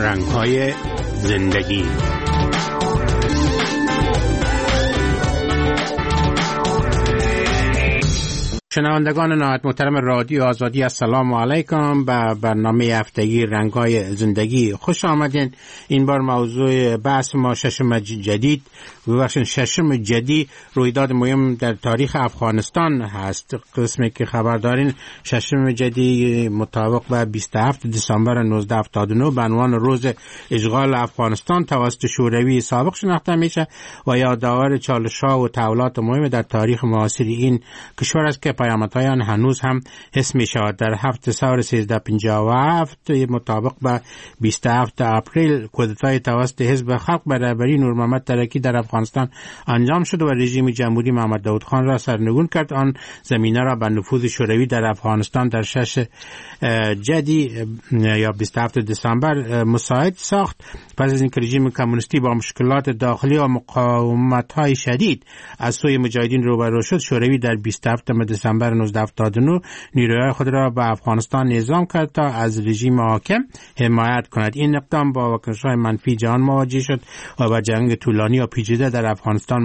رنگ‌های زندگی. شنوندگان نهایت محترم رادیو آزادی، السلام علیکم. به برنامه هفتگی رنگ‌های زندگی خوش آمدین. این بار موضوع بحث ما ششم جدی رویداد مهم در تاریخ افغانستان هست. قسمی که خبر دارین ششم جدی مطابق به 27 دسامبر 1979 به عنوان روز اشغال افغانستان توسط شوروی سابق شناخته میشه و یادآور چالش‌ها و تحولات مهم در تاریخ معاصر این کشور است که پیامدهایان هنوز هم حس می شود. در 7 سال 1357 مطابق به 27 اپریل کودتای توسط حزب خلق به رهبری نور محمد ترکی در افغانستان انجام شد و رژیم جمهوری محمد داود خان را سرنگون کرد. آن زمینه را به نفوذ شوروی در افغانستان در 6 جدی یا 27 دسامبر مساعد ساخت. پس از اینکه رژیم کمونیستی با مشکلات داخلی و مقاومت‌های شدید از سوی مجاهدین روبرو شد، شوروی در 27 دسامبر 1979 نیروهای خود را به افغانستان نظام کرد تا از رژیم حاکم حمایت کند. این اقدام با واکنش‌های منفی جهان مواجه شد و به جنگ طولانی و پیچیده در افغانستان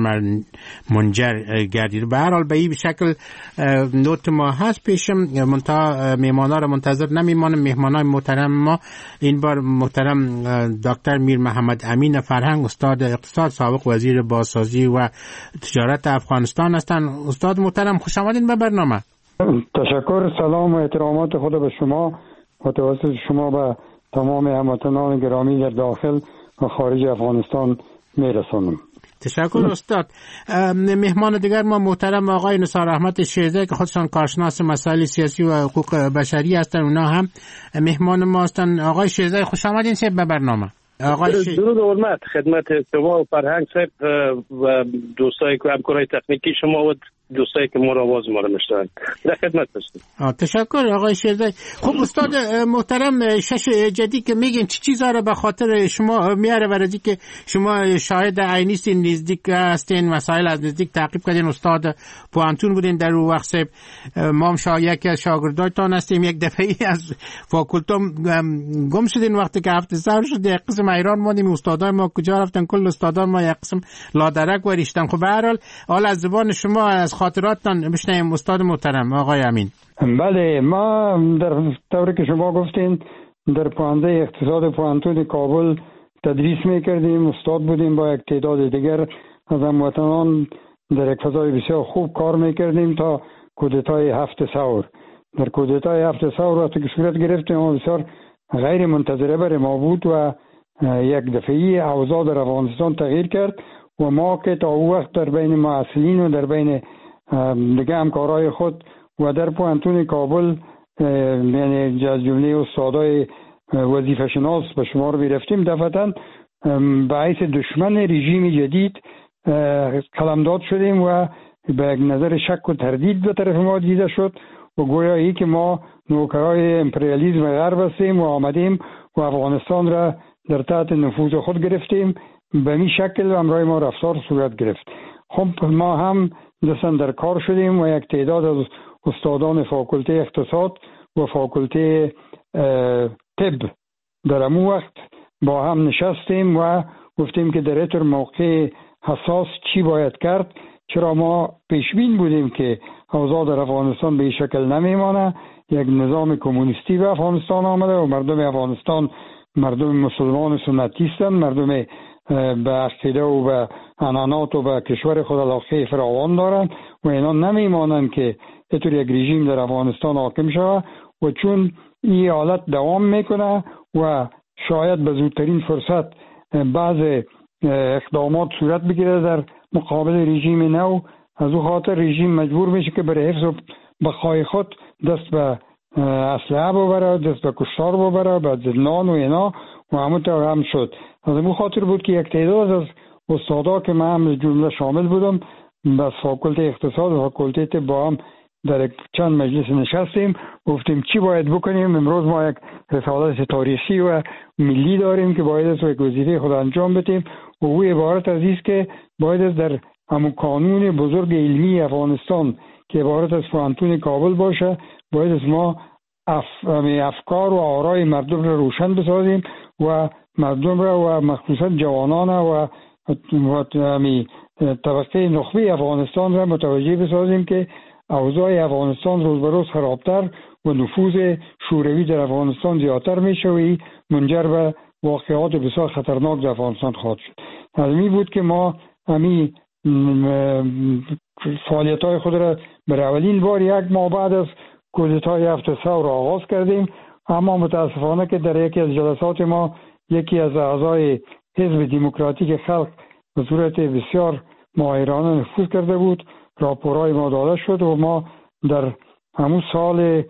منجر گردید. به هر حال به این شکل نوت ما هست پیشم، منتها مهمانا را منتظر نمیمانم. مهمانای محترم ما این بار محترم دکتر میر محمد امین فرهنگ، استاد اقتصاد، سابق وزیر بازسازی و تجارت افغانستان هستند. استاد محترم خوش آمدین به برنامه. تشکر. سلام و احترامات خود به شما و توسط شما به تمام هموطنان گرامی در داخل و خارج افغانستان میرسانم. تشکر استاد. مهمان دیگر ما محترم آقای نثار احمد شیرزی که خودشان کارشناس مسائل سیاسی و حقوق بشری هستند، اونا هم مهمان ما هستند. آقای شیرزی خوش آمدین به برنامه. درود و حرمت خدمت شما و فرهنگ صاحب و دوستایی که همکارای تکنیکی شما و دوستایی که آواز ما رو میشنوند. در خدمت هستم. تشکر آقای شیرزی. خب استاد محترم، شش جدی که میگین چه چیزا رو به خاطر شما میاره و از اینکه شما شاهد عینی هستین، نزدیک هستین، مسائل از نزدیک تعقیب کردین، استاد پوانتون بودین در اون وقت. ما هم یکی از شاگردایتان هستیم. یک دفعه از فاکولتم گم شدین وقتی که هفته سر شد. یک قسم ایران ماندیم، استادای ما کجا رفتن؟ کل استادان ما یک قسم لادرک وریشتن. خب به هر حال از زبان شما از خاطراتتان بشنویم استاد محترم آقای امین. بله، ما در طوری که شما گفتین در پوانده اقتصاد پوانتون کابل تدریس میکردیم، استاد بودیم. با یک تعداد دیگر از هموطنان در یک فضای بسیار خوب کار میکردیم تا کودتای 7 ثور. در کودتای 7 ثور وقتی که صورت گرفتیم ما بسیار غیر منتظره برای ما بود و یک دفعی اوضاع در افغانستان تغییر کرد و ما که تا او وقت در بین معسلین و در بین دیگه همکارای خود و در پوانتون کابل یعنی از جمله استادای وظیفه شناس به شمار میرفتیم، دفعتاً باعث دشمن رژیم جدید قلمداد شدیم و به یک نظر شک و تردید به طرف ما دیده شد و گویایی که ما نوکرای امپریالیسم غرب هستیم و آمدیم و افغانستان را در تحت نفوذ خود گرفتیم. به این شکل همراه ما رفتار صورت گرفت. خب ما هم دستن در کار شدیم و یک تعداد از استادان فاکولته اقتصاد و فاکولته طب در همون وقت با هم نشستیم و گفتیم که در این موقع حساس چی باید کرد، چرا ما پیشبین بودیم که اوضاع در افغانستان به این شکل نمیمانه. یک نظام کمونیستی به افغانستان آمده و مردم افغانستان مردم مسلمان سنتی هستند، مردم به عقیده و به عنعنات و به کشور خود علاقه فراوان دارند و اینا نمیمانند که اینطور یک رژیم در افغانستان حاکم شود و چون این حالت دوام میکنه و شاید به زودترین فرصت بعض اقدامات صورت بگیره در مقابل رژیم نو، از او خاطر رژیم مجبور میشه که برای حفظ بقای خود دست به اسلحه ببره، دست به کشتار ببره، به زندان و اینا و همونطور هم شد. از این خاطر بود که یک تعداد از استادا که من هم جمله شامل بودم بس فاکولته اقتصاد و فاکولته طب با هم در چند مجلس نشستیم، گفتیم چی باید بکنیم. امروز ما یک رسالت تاریخی و ملی داریم که باید از یک وظیفه خود انجام بدیم و او عبارت از است که باید در همون کانون بزرگ علمی افغانستان که عبارت از پوانتون کابل باشه، باید از ما افکار و آرای مردم را روشن بسازیم و مردم را و مخصوصا جوانان و طبقه نخبه افغانستان را متوجه بسازیم که اوضاع افغانستان روز به روز خرابتر و نفوذ شوروی در افغانستان زیادتر میشه و منجر به واقعات بسیار خطرناک در افغانستان خواهد شد. از این بود که ما همین فعالیت‌های خود را برای اولین بار یک ماه بعد از کودتای 7 ثور آغاز کردیم، اما متاسفانه که در یکی از جلسات ما یکی از اعضای حزب دموکراتیک خلق به صورت بسیار ماهرانه نفوذ کرده بود، راپورهای ما داده شد و ما در همون سال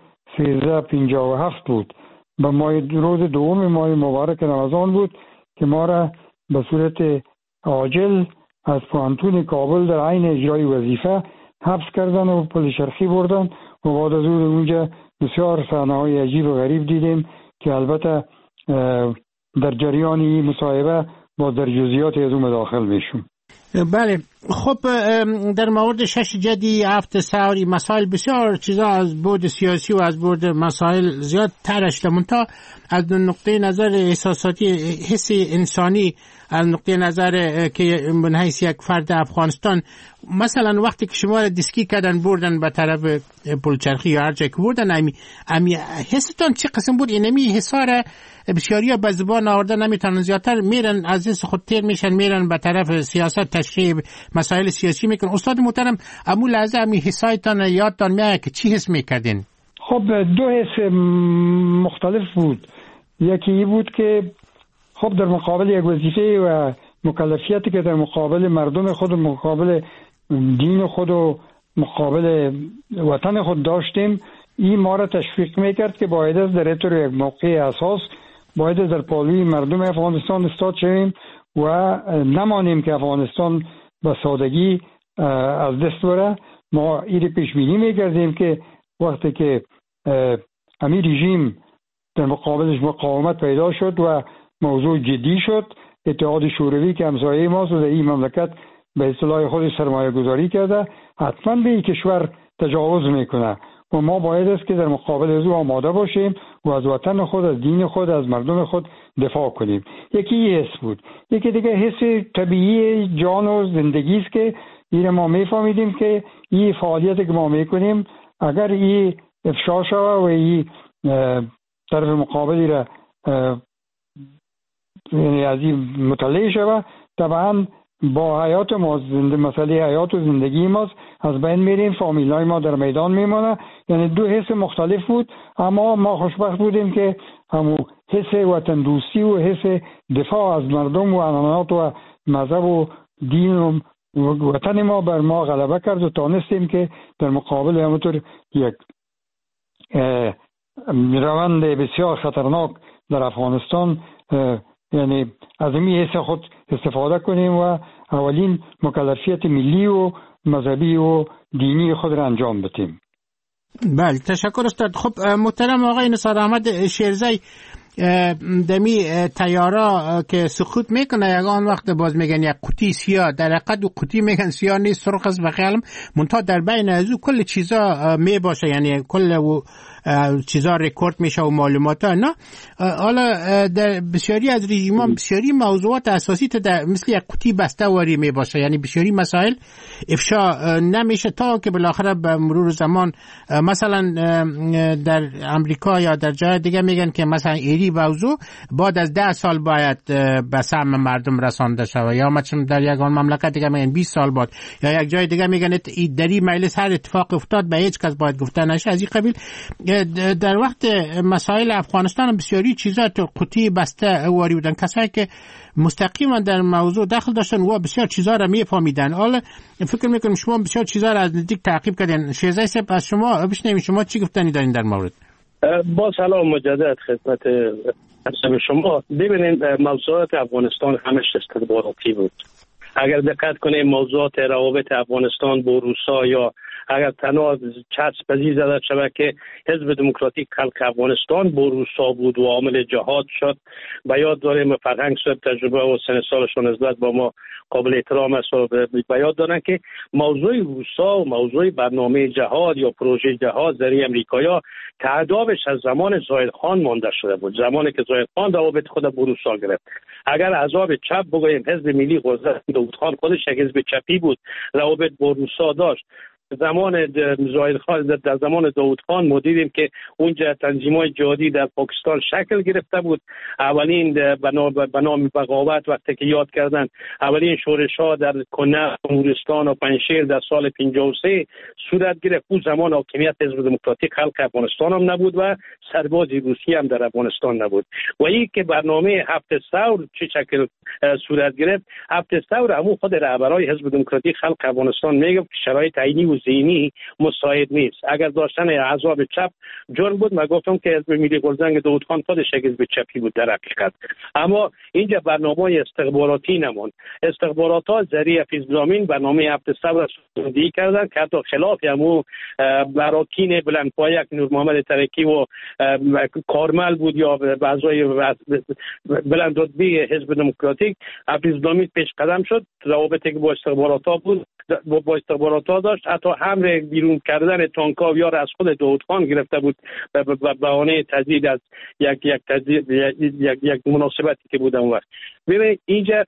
1357 بود به روز دوم ماه مبارک رمضان بود که ما را به صورت عاجل از پوهنتون کابل در عین اجرای وظیفه حبس کردن و پلچرخی بردن و بعد از اونجا بسیار صحنه‌های عجیب و غریب دیدیم که البته در جریان این مصاحبه با در جزئیات از اون داخل میشم. بله، خب در مورد 6 جدی 7 ثوری مسائل بسیار چیزا از بود سیاسی و از بود مسائل زیاد ترش تا از نقطه نظر احساساتی حس انسانی، از نقطه نظر که من حیث یک فرد افغانستان، مثلا وقتی که شما را دیسکی کردن بردن به طرف پلچرخی یا هر جای که بردن، امی حستان چه قسم بود؟ اینمی حسار بسیاری ها به زبان آورده نمیتونن، زیادتر میرن از حس خود تیر میشن، میرن به طرف سیاست، تشریح مسائل سیاسی میکنن. استاد محترم، امو لحظه امی حسایتان یادتان میاد که چی حس میکردین؟ خب دو حس مختلف بود. یکی ای بود که خب در مقابل یک وظیفه و مکلفیتی که در مقابل مردم خود و مقابل دین خود و مقابل وطن خود داشتیم، این ما را تشویق میکرد که باید از در اطور یک موقع اساس باید در پالوی مردم افغانستان استاد شویم و نمانیم که افغانستان به سادگی از دست بره. ما این پیش بینی میکردیم که وقتی که امیر رژیم در مقابلش مقاومت پیدا شد و موضوع جدی شد، اتحاد شوروی که همسایه ماست و در این مملکت به اصطلاح خود سرمایه گذاری کرده، حتما به این کشور تجاوز میکنه و ما باید است که در مقابل از او آماده باشیم و از وطن خود، از دین خود، از مردم خود دفاع کنیم. یکی حس بود. یکی دیگه حس طبیعی جان و زندگی است که این ما میفهمیدیم که این فعالیتی که ما میکنیم اگر این افشا شود و این طرف مقابلی را یعنی از این مطلع شود، طبعا با حیات ما مسئله حیات و زندگی ما از بین میریم، فامیلای ما در میدان میمونه. یعنی دو حس مختلف بود، اما ما خوشبخت بودیم که همون حس وطن دوستی و حس دفاع از مردم و عنعنات و مذهب و دین و وطن ما بر ما غلبه کرد و تانستیم که در مقابل همونطور یک روند بسیار خطرناک در افغانستان یعنی از این حس خود استفاده کنیم و اولین مکلفیت ملی و مذهبی و دینی خود را انجام بدیم. بله، تشکر استاد. خب محترم آقای نثار احمد شیرزی، دمی تیارا که سقوط میکنه یگان وقت باز میگن یک قوطی سیاه، در حقیقت و قوطی میگن سیاه نیست، سرخ است و خیالم منتها در بین از او کل چیزا میباشه، یعنی کل چیزا رکورد میشه و معلومات ها. نه حالا در بسیاری از رژیمان بسیاری موضوعات اساسی مثل یک قوطی بسته واری میباشه، یعنی بسیاری مسائل افشا نمیشه تا که بالاخره به مرور زمان مثلا در امریکا یا در جای دیگه میگن که مثلا ایری موضوع بعد از 10 سال باید به سهم مردم رسانده شود، یا مثلا در یک مملکت دیگه میگن 20 سال بعد، یا یک جای دیگه میگن در این مجلس هر اتفاق افتاد به هیچ کس باید گفته نشه. از این قبیل در وقت مسائل افغانستان بسیاری چیزا تو قوطی بسته واری بودن، کسایی که مستقیما در موضوع دخل داشتن و بسیار چیزا را میفهمیدن. حالا فکر میکنم شما بسیار چیزا را از نزدیک تعقیب کردین. شیرزی صاحب از شما بشنویم، شما چی گفتنی دارین در مورد؟ با سلام مجدد خدمت شما. ببینید موضوعات افغانستان همش استخباراتی بود. اگر دقت کنیم موضوعات روابط افغانستان با روسا یا اگر تنها چسب پذیر زده شود که حزب دموکراتیک خلق افغانستان با روسا بود و عامل جهاد شد. به یاد داریم فرهنگ صاحب تجربه و سن سالشون نسبت با ما قابل احترام است و به یاد دارن که موضوع روسا و موضوع برنامه جهاد یا پروژه جهاد در امریکایا تعدابش از زمان زاهد خان مانده شده بود، زمانی که زاهد خان روابط خود با روسا گرفت. اگر عذاب چپ بگوییم، حزب ملی قدرت داود خان خودش یک حزب چپی بود، روابط با روسا داشت. زمان زاهد خان، در زمان داود خان ما دیدیم که اونجا تنظیم‌های جهادی در پاکستان شکل گرفته بود. اولین به نام بغاوت وقتی که یاد کردن، اولین شورش‌ها در کنه، نورستان و پنجشیر در سال 53 صورت گرفت. اون زمان حاکمیت حزب دموکراتیک خلق افغانستان هم نبود و سرباز روسی هم در افغانستان نبود. و این که برنامه هفت ثور چه شکل صورت گرفت، هفت ثور همون خود رهبرای حزب دموکراتیک خلق افغانستان میگه که شرایط عینی و ذهنی مساعد نیست. اگر داشتن احزاب چپ جرم بود، من گفتم که حزب ملی گلزنگ داود خان خودش یک حزب چپی بود در حقیقت. اما اینجا برنامه استخباراتی نموند. استخبارات‌ها ذریعه فیض‌زامین برنامه هفت ثور سازی کردند که حتی خلاف همو براکین بلندپایه که نور محمد ترکی و کارمل بود یا بعضای بلند رتبه حزب دموکراتیک، فیض‌زامین پیش قدم شد. روابطی که با استخبارات‌ها بود با استخبارات‌ها داشت، حتی امر بیرون کردن تانک‌ها یا از خود داود خان گرفته بود به بهانه تزیید از یک مناسبتی که بود اون وقت. ببین اینجا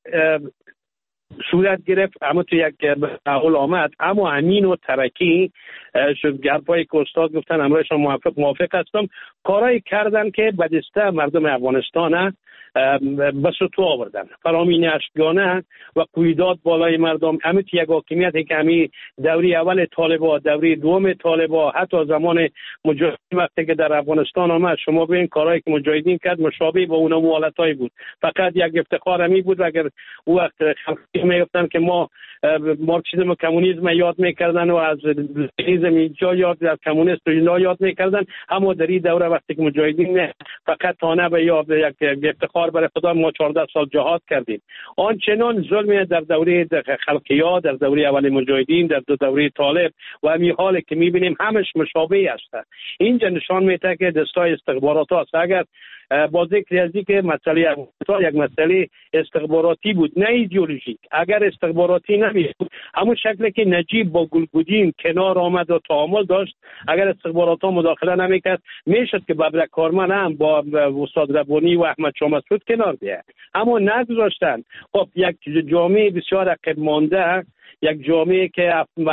صورت گرفت، اما تو یک اول آمد. اما امین و ترکی گرپایی که استاد گفتن امرایشان موافق هستم، کارایی کردن که بدسته مردم افغانستان به سطوح آوردن، فرامین اشکانه و قیودات بالای مردم. همین یک حاکمیتی که همین دوری اول طالبا، دوری دوم طالبا، حتی زمان مجاهدین وقتی که در افغانستان آمد، شما ببین کارهایی که مجاهدین کرد مشابه با اونا حالتایی بود. فقط یک افتخار همی بود. اگر او وقت میگفتن که ما مارکسیسم و کمونیسم یاد میکردن و از لنینیسم اینجا یاد، از کمونیست اینا یاد میکردن، اما در این دوره وقتی که مجاهدین فقط تانه به یاد یک افتخار برای خدا ما 14 سال جهاد کردیم. آنچنان ظلم در دوره خلقیات، در دوره اول مجاهدین، در دوره طالب و همین حالی که میبینیم همش مشابه است. اینجا نشان میده که دستای استخبارات هست. اگر با ذکر از اینکه مسئله یک مسئله استخباراتی بود نه ایدئولوژیک، اگر استخباراتی نمیشد همون شکلی که نجیب با گلگودین کنار آمد و تعامل داشت، اگر استخبارات ها مداخله نمیکرد میشد که ببرک کارمن هم با استاد ربانی و احمد شاه مسعود کنار بیاد، اما نگذاشتن. خب یک جامعه بسیار عقب مانده، یک جامعه که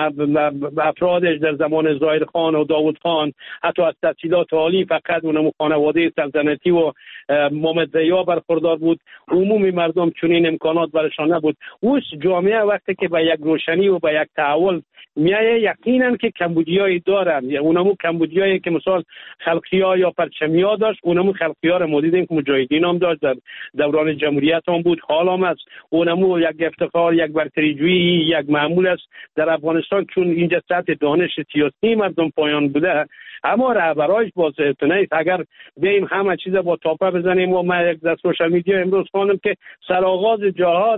افرادش در زمان زاهد خان و داود خان حتی از تحصیلات عالی فقط اونم خانواده سلطنتی و محمد ضیا برخوردار بود، عمومی مردم چنین امکانات برشان نبود. اوس جامعه وقتی که به یک روشنی و به یک تعاون میایه یقینا که کمبودیایی دارن، یا اونمو کمبودیایی که مثلا خلقی‌ها یا پرچمیا داشت، اونمو خلقی‌ها رو دیدیم که مجاهدین هم داشت، در دوران جمهوریت هم بود، حال هم است. اونمو یک افتخار، یک برتری جویی، یک معمول است در افغانستان، چون اینجا سطح دانش سیاسی مردم پایان بوده. اما رهبرایش بازتونه است. اگر بیم همه چیز با تاپه بزنیم و من یک در سوشال میدیا امروز خوانم که سرآغاز جهاد،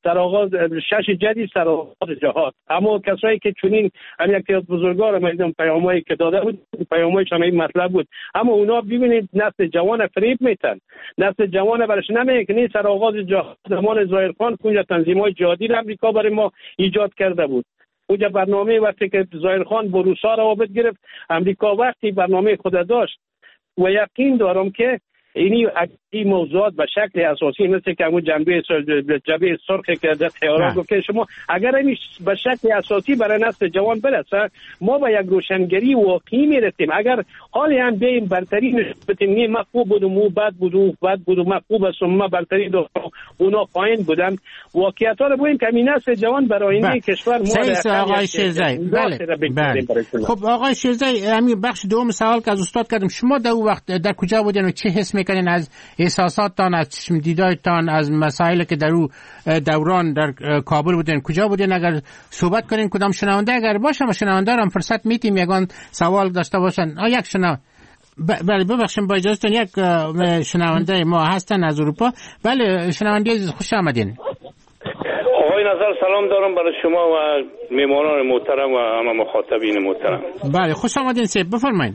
شش جدی سرآغاز جهاد. اما کسایی که چنین هم یک از بزرگان ما دیدم پیامایی که داده بود، پیامایش هم این مطلب بود، اما اونا ببینید نسل جوان فریب میتن، نسل جوان برش نمیگه که نیست سرآغاز جهاد زمان ظاهر خان اونجا تنظیم‌های جهادی را امریکا برای ما ایجاد کرده بود. اونجا برنامه وقتی که ظاهر خان با روسا روابط گرفت، امریکا وقتی برنامه خود داشت و یقین دارم که این موضوعات به شکل اساسی مثل که همون جنبه سرخی که در تهران گفت که شما اگر این به شکل اساسی برای نسل جوان برسه، ما به یک روشنگری واقعی میرسیم. اگر حالی هم بیم برتری نشبتیم نه مخوب بود و مو بد بود و بد بود و مخوب است و ما برتری دو اونا پایین بودن، واقعیت ها رو بگیم که این نسل جوان برای این کشور ما آقای شیرزی. بله. خب آقای شیرزی، همین بخش دوم سوال که از استاد کردم، شما در اون وقت در کجا بودین و چه حس میکنین از احساساتتان، از چشم دیدایتان، از مسائلی که در اون دوران در کابل بودین کجا بودین؟ اگر صحبت کنین کدام شنونده اگر باشه، شنونده هم فرصت میتیم یگان سوال داشته باشن. یک بله ببخشید با اجازهتون، یک شنونده ما هستن از اروپا. بله شنونده خوش آمدین. آقای عرض سلام دارم برای شما و میمانان محترم و همه مخاطبین محترم. بله خوش آمدین سیب، بفرمایید.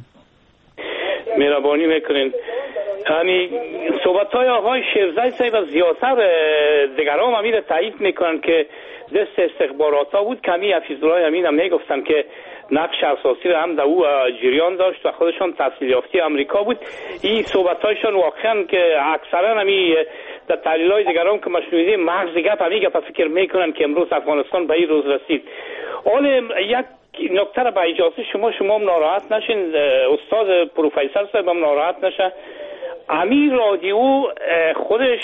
مهربانی میکنین. یعنی صحبت‌های آقای شیرزای صاحب از زیادتر دیگران امیر تایید میکنن که دست استخبارات بود. کمی حفیظالله امین هم میگفتن که نقش اساسی را هم در او جریان داشت و خودشان تحصیل یافته آمریکا بود. این صحبت‌هایشان واقعا که اکثرا همی در تحلیل‌های دیگران که مشنویدیم محض گپ همی گپ فکر میکنن که امروز افغانستان به این روز رسید. حالا یک نکته را به اجازه شما هم ناراحت نشین، استاد پروفسور صاحب هم ناراحت نشه. امیر رادیو خودش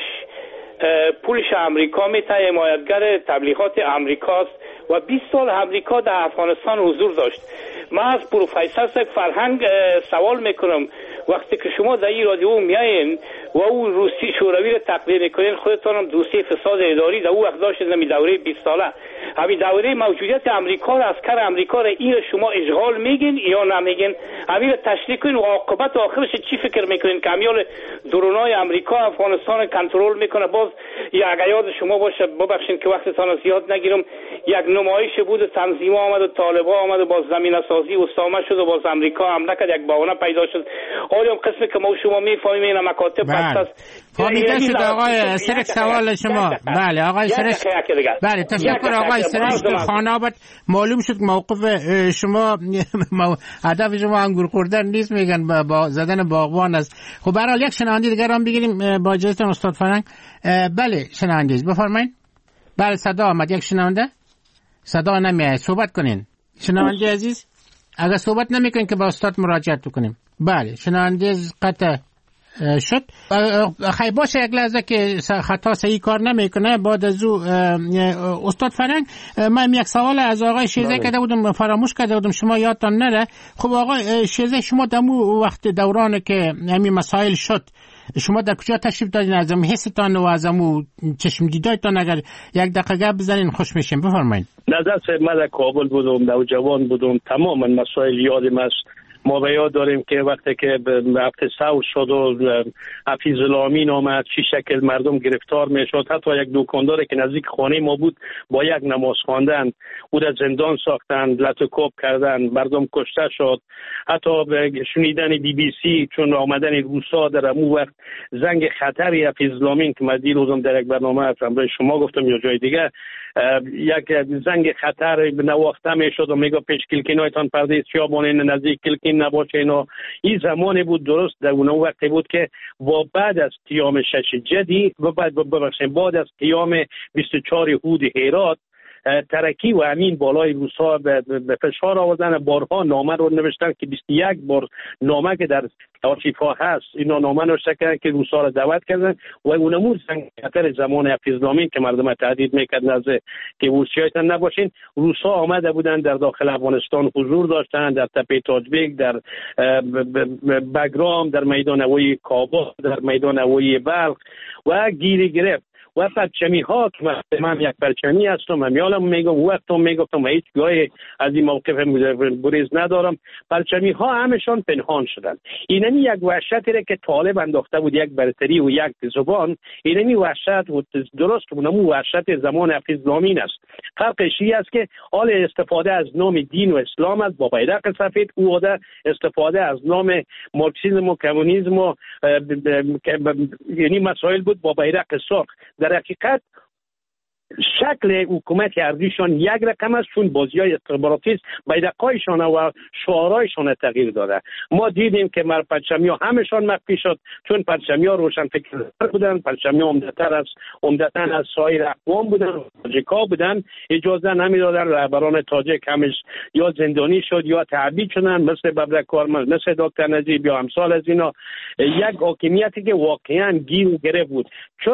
پولش امریکا میته، حمایتگر تبلیغات امریکاست و 20 سال امریکا در افغانستان حضور داشت. من از پروفسور صاحب فرهنگ سوال میکنم، وقتی که شما در این رادیو میایین و او روسی شوروی رو تقویه میکنین، خودتان هم دوسیه فساد اداری در او وقت داشتید، نمی دوره 20 ساله همین دوره موجودیت امریکا رو، عسکر امریکا رو، این شما اشغال میگین یا نمیگین؟ همین رو تشریح کنین و عاقبت آخرش چی فکر میکنین که همیال درونای امریکا افغانستان کنترل میکنه؟ باز یک یاد شما باشه، ببخشید که وقتتان زیاد نگیرم، یک نمایش بود، تنظیم آمد و طالبان آمد و باز زمینه سازی استامه شد و باز امریکا حمله کرد، یک بهانه پیدا شد. حالا قسمی که ما شما میفهمیم این مکاتب پس فهمیده شد. آقای سرک سوال شما. بله آقای سرک. بله تشکر آقای سرک. خانابت معلوم شد موقف شما هدف شما انگور خوردن نیست، میگن با زدن باغبان است. خب برحال یک شنونده دیگر هم بگیریم با اجازهتون استاد فرهنگ. بله شنونده بفرمایید. بله صدا آمد. یک شنونده صدا نمیاد، صحبت کنین شنونده عزیز. اگر صحبت نمیکنین که با استاد مراجعت بکنیم. بله شنونده قطع شد. خیلی باشه یک لحظه که خطا صحیح کار نمیکنه. بعد از او استاد فرهنگ من یک سوال از آقای شیرزه کرده بودم، فراموش کرده بودم، شما یادتان نره. خب آقای شیرزه شما دمو وقت دوران که همین مسائل شد شما در کجا تشریف دادین؟ از همون حستان و از همون چشم دیدایتان اگر یک دقیقه بزنین خوش میشیم. بفرمایید. نظر صاحب من در کابل بودم، نوجوان بودم، تماما مسائل یادم است. ما به یاد داریم که وقتی که هفته سوز شد و حفیظالله امین آمد چی شکل مردم گرفتار میشد. حتی یک دکاندار که نزدیک خانه ما بود با یک نماز خواندن او را زندان ساختن، لطوکوب کردن، مردم کشته شد. حتی شنیدن BBC چون آمدن روسا در اون وقت زنگ خطری حفیظالله امین که من دیروزم در یک برنامه برای شما گفتم یا جای دیگه، یک زنگ خطر نواخته میشد و میگه پیش کلکینایتان پرده خیابان نزدیک کلکین نباشه. اینا این زمانی بود درست در اون وقتی بود که و بعد از قیام شش جدی و بعد از قیام 24 هود هرات ترکی و امین بالای روسا به فشار آوردن. بارها نامه رو نوشتن که 21 بار نامه که در آرشیف‌ها هست اینا نامه نوشته کردن که روسا را دعوت کردن و اونمون خطر زمان حفیظالله امین که مردم تهدید میکرد نزد که روسیایتان نباشین. روسا آمده بودن در داخل افغانستان حضور داشتن، در تپه تاجبک، در بگرام، در میدان هوایی کابل، در میدان هوایی بلخ و گیری گرفت. و پرچمی ها که من یک پرچمی هستم همیالم میگم وقتم میگفتم هیچ گاهی از این موقف بریز ندارم. پرچمی ها همشان پنهان شدن. اینمی یک وحشتی را که طالب انداخته بود، یک برتری و یک زبان، اینمی وحشت و درست اونمو وحشت زمان حفیظالله امین است. فرقش این است که حال استفاده از نام دین و اسلام است با بیرق سفید، او استفاده از نام مارکسیسم و کمونیسم و یعنی مسائل بود با بیرق سرخ. در حقیقت شکل حکومت ارزیشان یک رقم است چون بازی‌های استخباراتی است، بیرق‌هایشان و شعارهایشان تغییر داده. ما دیدیم که پرچمی‌ها همشان مخفی شد چون پرچمی‌ها روشنفکر بودن، پرچمی‌ها عمدتاً از سایر اقوام بودن، تاجیک‌ها بودن، اجازه نمی‌دادن. رهبران تاجیک همش یا زندانی شد یا تعبید شدن، مثل ببرک کارمل، مثل دکتر نجیب یا امثال از اینا. یک حاکمیتی که واقعاً گیر گرفت بود.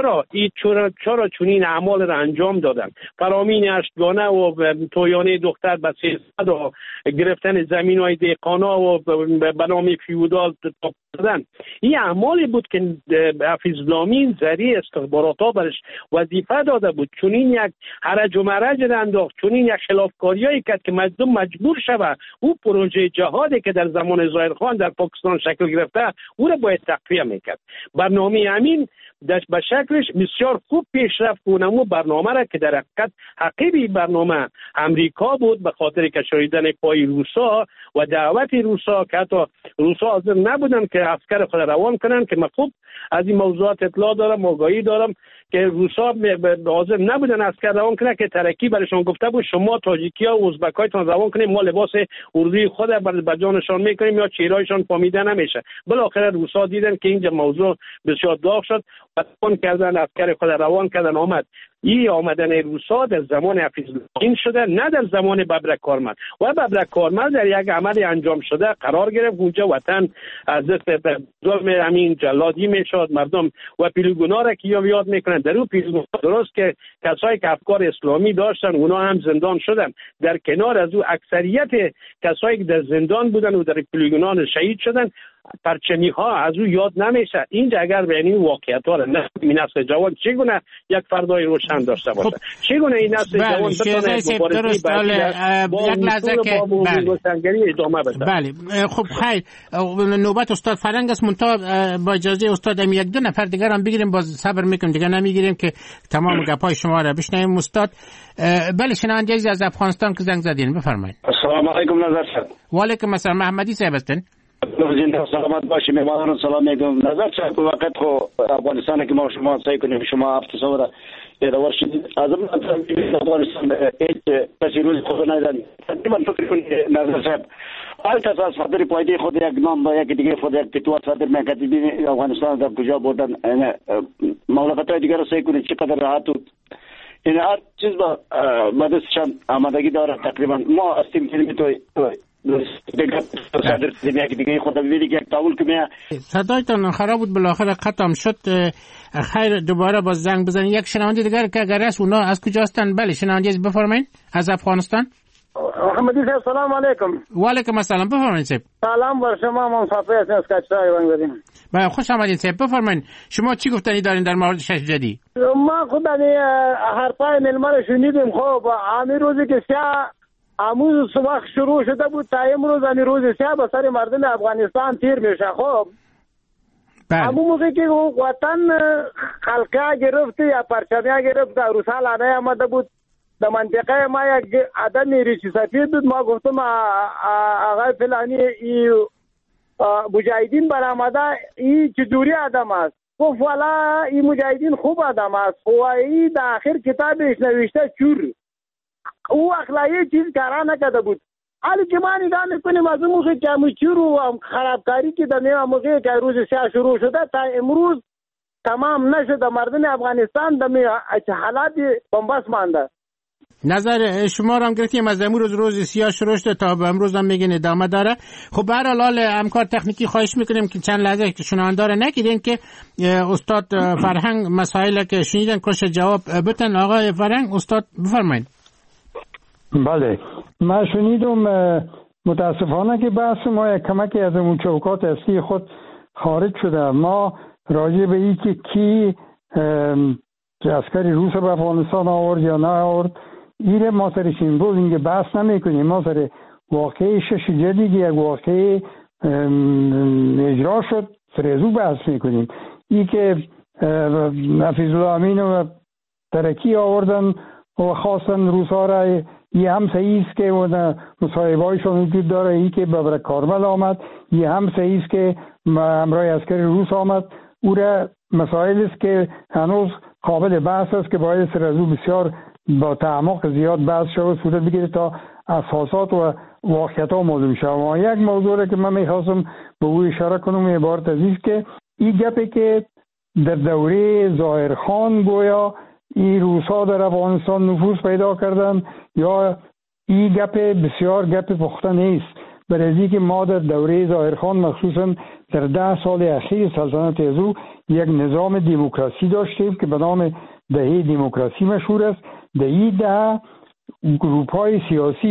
چرا چنین اعمال را انجام دادن؟ فرامین اشتگانه و تویانه دختر به 300 و گرفتن زمین‌های دهقانا و به نام فیودال دادن. این اعمالی بود که حفیظالله امین ذریعه استخبارات‌ها برش وظیفه داده بود. چنین یک حرج و مرج را انداخت، چنین یک خلافکاریایی کرد که مردم مجبور شود او پروژه جهادی که در زمان ظاهرخان در پاکستان شکل گرفته او را باید تقویه میکرد. برنامه امین به شکلش بسیار خوب پیشرفت کنم و برنامه را که در حقیقت عقب برنامه امریکا بود به خاطر کشیدن پای روسا و دعوت روسا که حتی روسا حاضر نبودن که عسکر خود روان کنن که من خوب از این موضوعات اطلاع دارم، آگاهی دارم که روسا حاضر نبودن عسکر روان کنن که ترکی برشان گفته بود شما تاجیکیا و ازبکایتان روان کنید، ما لباس اردوی خود بر جانشان میکنیم یا چهرهایشان فهمیده نمیشه. بالاخره روسا دیدن که اینجا موضوع بسیار داغ شد و روان کردن عسکر خود روان کردن. آمد این آمدن روسا در زمان حفیظالله شده، نه در زمان ببرک کارمل. و ببرک کارمل در یک عمل انجام شده قرار گرفت. اونجا وطن از دست ظلم همین جلادی میشد، مردم و پیلوگونا را که یاد میکنن در اون پیلوگونا درست که کسایی که افکار اسلامی داشتن اونا هم زندان شدن. در کنار از او اکثریت کسایی که در زندان بودن و در پیلوگونا شهید شدن پرچمی ها از او یاد نمیشه. اینجا اگر به این واقعیت ها را این نسل جوان چگونه یک فردای روشن داشته باشه، چگونه این نسل جوان بتونه مبارزه یک لحظه که روشنگری ادامه بده. بله خب خیر، نوبت استاد فرنگ است. منتها با اجازه استاد یک دو نفر دیگر هم بگیریم، باز صبر میکنیم دیگه نمیگیریم که تمام گپای شما را بشنویم. استاد بله، شنونده از افغانستان که زنگ زدین بفرمایید. السلام علیکم نظر صاحب. و علیکم السلام. محمدی صاحب هستین؟ زنده سلامت باشی. میمانان سلام میگم. نظر صاحب وقت خو افغانستان که ما شما سعی کنیم شما هفته سوره ادوار شدید از افغانستان هیچ کسی روز خود ندارن. من فکر کنم نظر صاحب حال تاساس فدر پایده خود یک نام با یک دیگه خود یک تطوات فدر مکتبی افغانستان در کجا بردن مملکت‌های دیگر رو سعی کنید چقدر راحت بود. این هر چیز با مدرسشان آمادگی داره. تقریبا ما استیم کلمی توی دیگه خود ببینید یک تاول که میاد صدایتان خراب بود بالاخره قطعم شد. خیر دوباره باز زنگ بزنید. یک شنونده دیگر که اگر است اونا از کجا هستن؟ بله شنونده بفرمایید از افغانستان. محمدی صاحب سلام علیکم. و علیکم السلام. بفرمایید صاحب. سلام بر شما. من صافی هستم از کچرای بنگلادیش. بله خوش آمدید صاحب. بفرمایید شما چی گفتنی دارین در مورد شش جدی؟ ما خود حرفای ملما رو شنیدیم. خب همین روزی که امروز صبح شروع شده بود تا امروز همین روز سیاه به سر مردم افغانستان تیر میشه. خب همون موقع که وطن خلقه گرفت یا پرچمیا گرفت روسا لانه آمده بود در منطقه ما یک آدم ریشی سفید بود. ما گفتم آقای فلانی مجاهدین برآمده این چجوری آدم است؟ گفت والا این مجاهدین خوب آدم است و این در آخر کتابش نوشته چور او اخلاقی چیز کارا نکرده بود. حالی که ما نگاه میکنیم از اون موقع که چور و خرابکاری که در موقع که روز سیاه شروع شده تا امروز تمام نشده. مردم افغانستان در حالات بنبست مانده. نظر شما را هم گرفتیم از امروز روز سیاه شروع شده تا به امروز هم میگین ادامه داره. خب به هر حال همکار تکنیکی خواهش میکنیم که چند لحظه که شنونده را نگیرین که استاد فرهنگ مسائل که شنیدن کش جواب بتن. آقای فرهنگ استاد بفرمایید. بله من شنیدم متاسفانه که بحث ما یک کمکی از اون چوکات اصلی خود خارج شده. ما راجع به این که کی عسکری روس به افغانستان آورد یا نه آورد ایره ما سرش امروز اینگه بحث نمی کنیم. ما سر واقعی شش جدی که یک واقعی اجرا شد سر ازو بحث می کنیم. این که حفیظالله امین و ترکی آوردن و خواستن روسا را یه هم صحیح است که مصاحبه هایشون وجود داره. این که ببرک کارمل آمد یه هم صحیح است که همراه عسکر روس آمد. او را مسائل است که هنوز قابل بحث است که باید سر از او بسیار با تعمق زیاد بحث شود صورت بگیره تا اساسات و واقعیت ها معلوم شود. و یک موضوع را که من میخواستم به او اشاره کنم عبارت از است که این گپی که در دوره ظاهرخان گویا این روسا در افغانستان نفوذ پیدا کردن یا این گپ بسیار گپ پخته نیست. برای که ما در دوره ظاهرخان مخصوصا در 10 سال اخیر سلطنت ازو یک نظام دموکراسی داشتیم که به نام دهه دموکراسی مشهور است. در این دهه گروپ های سیاسی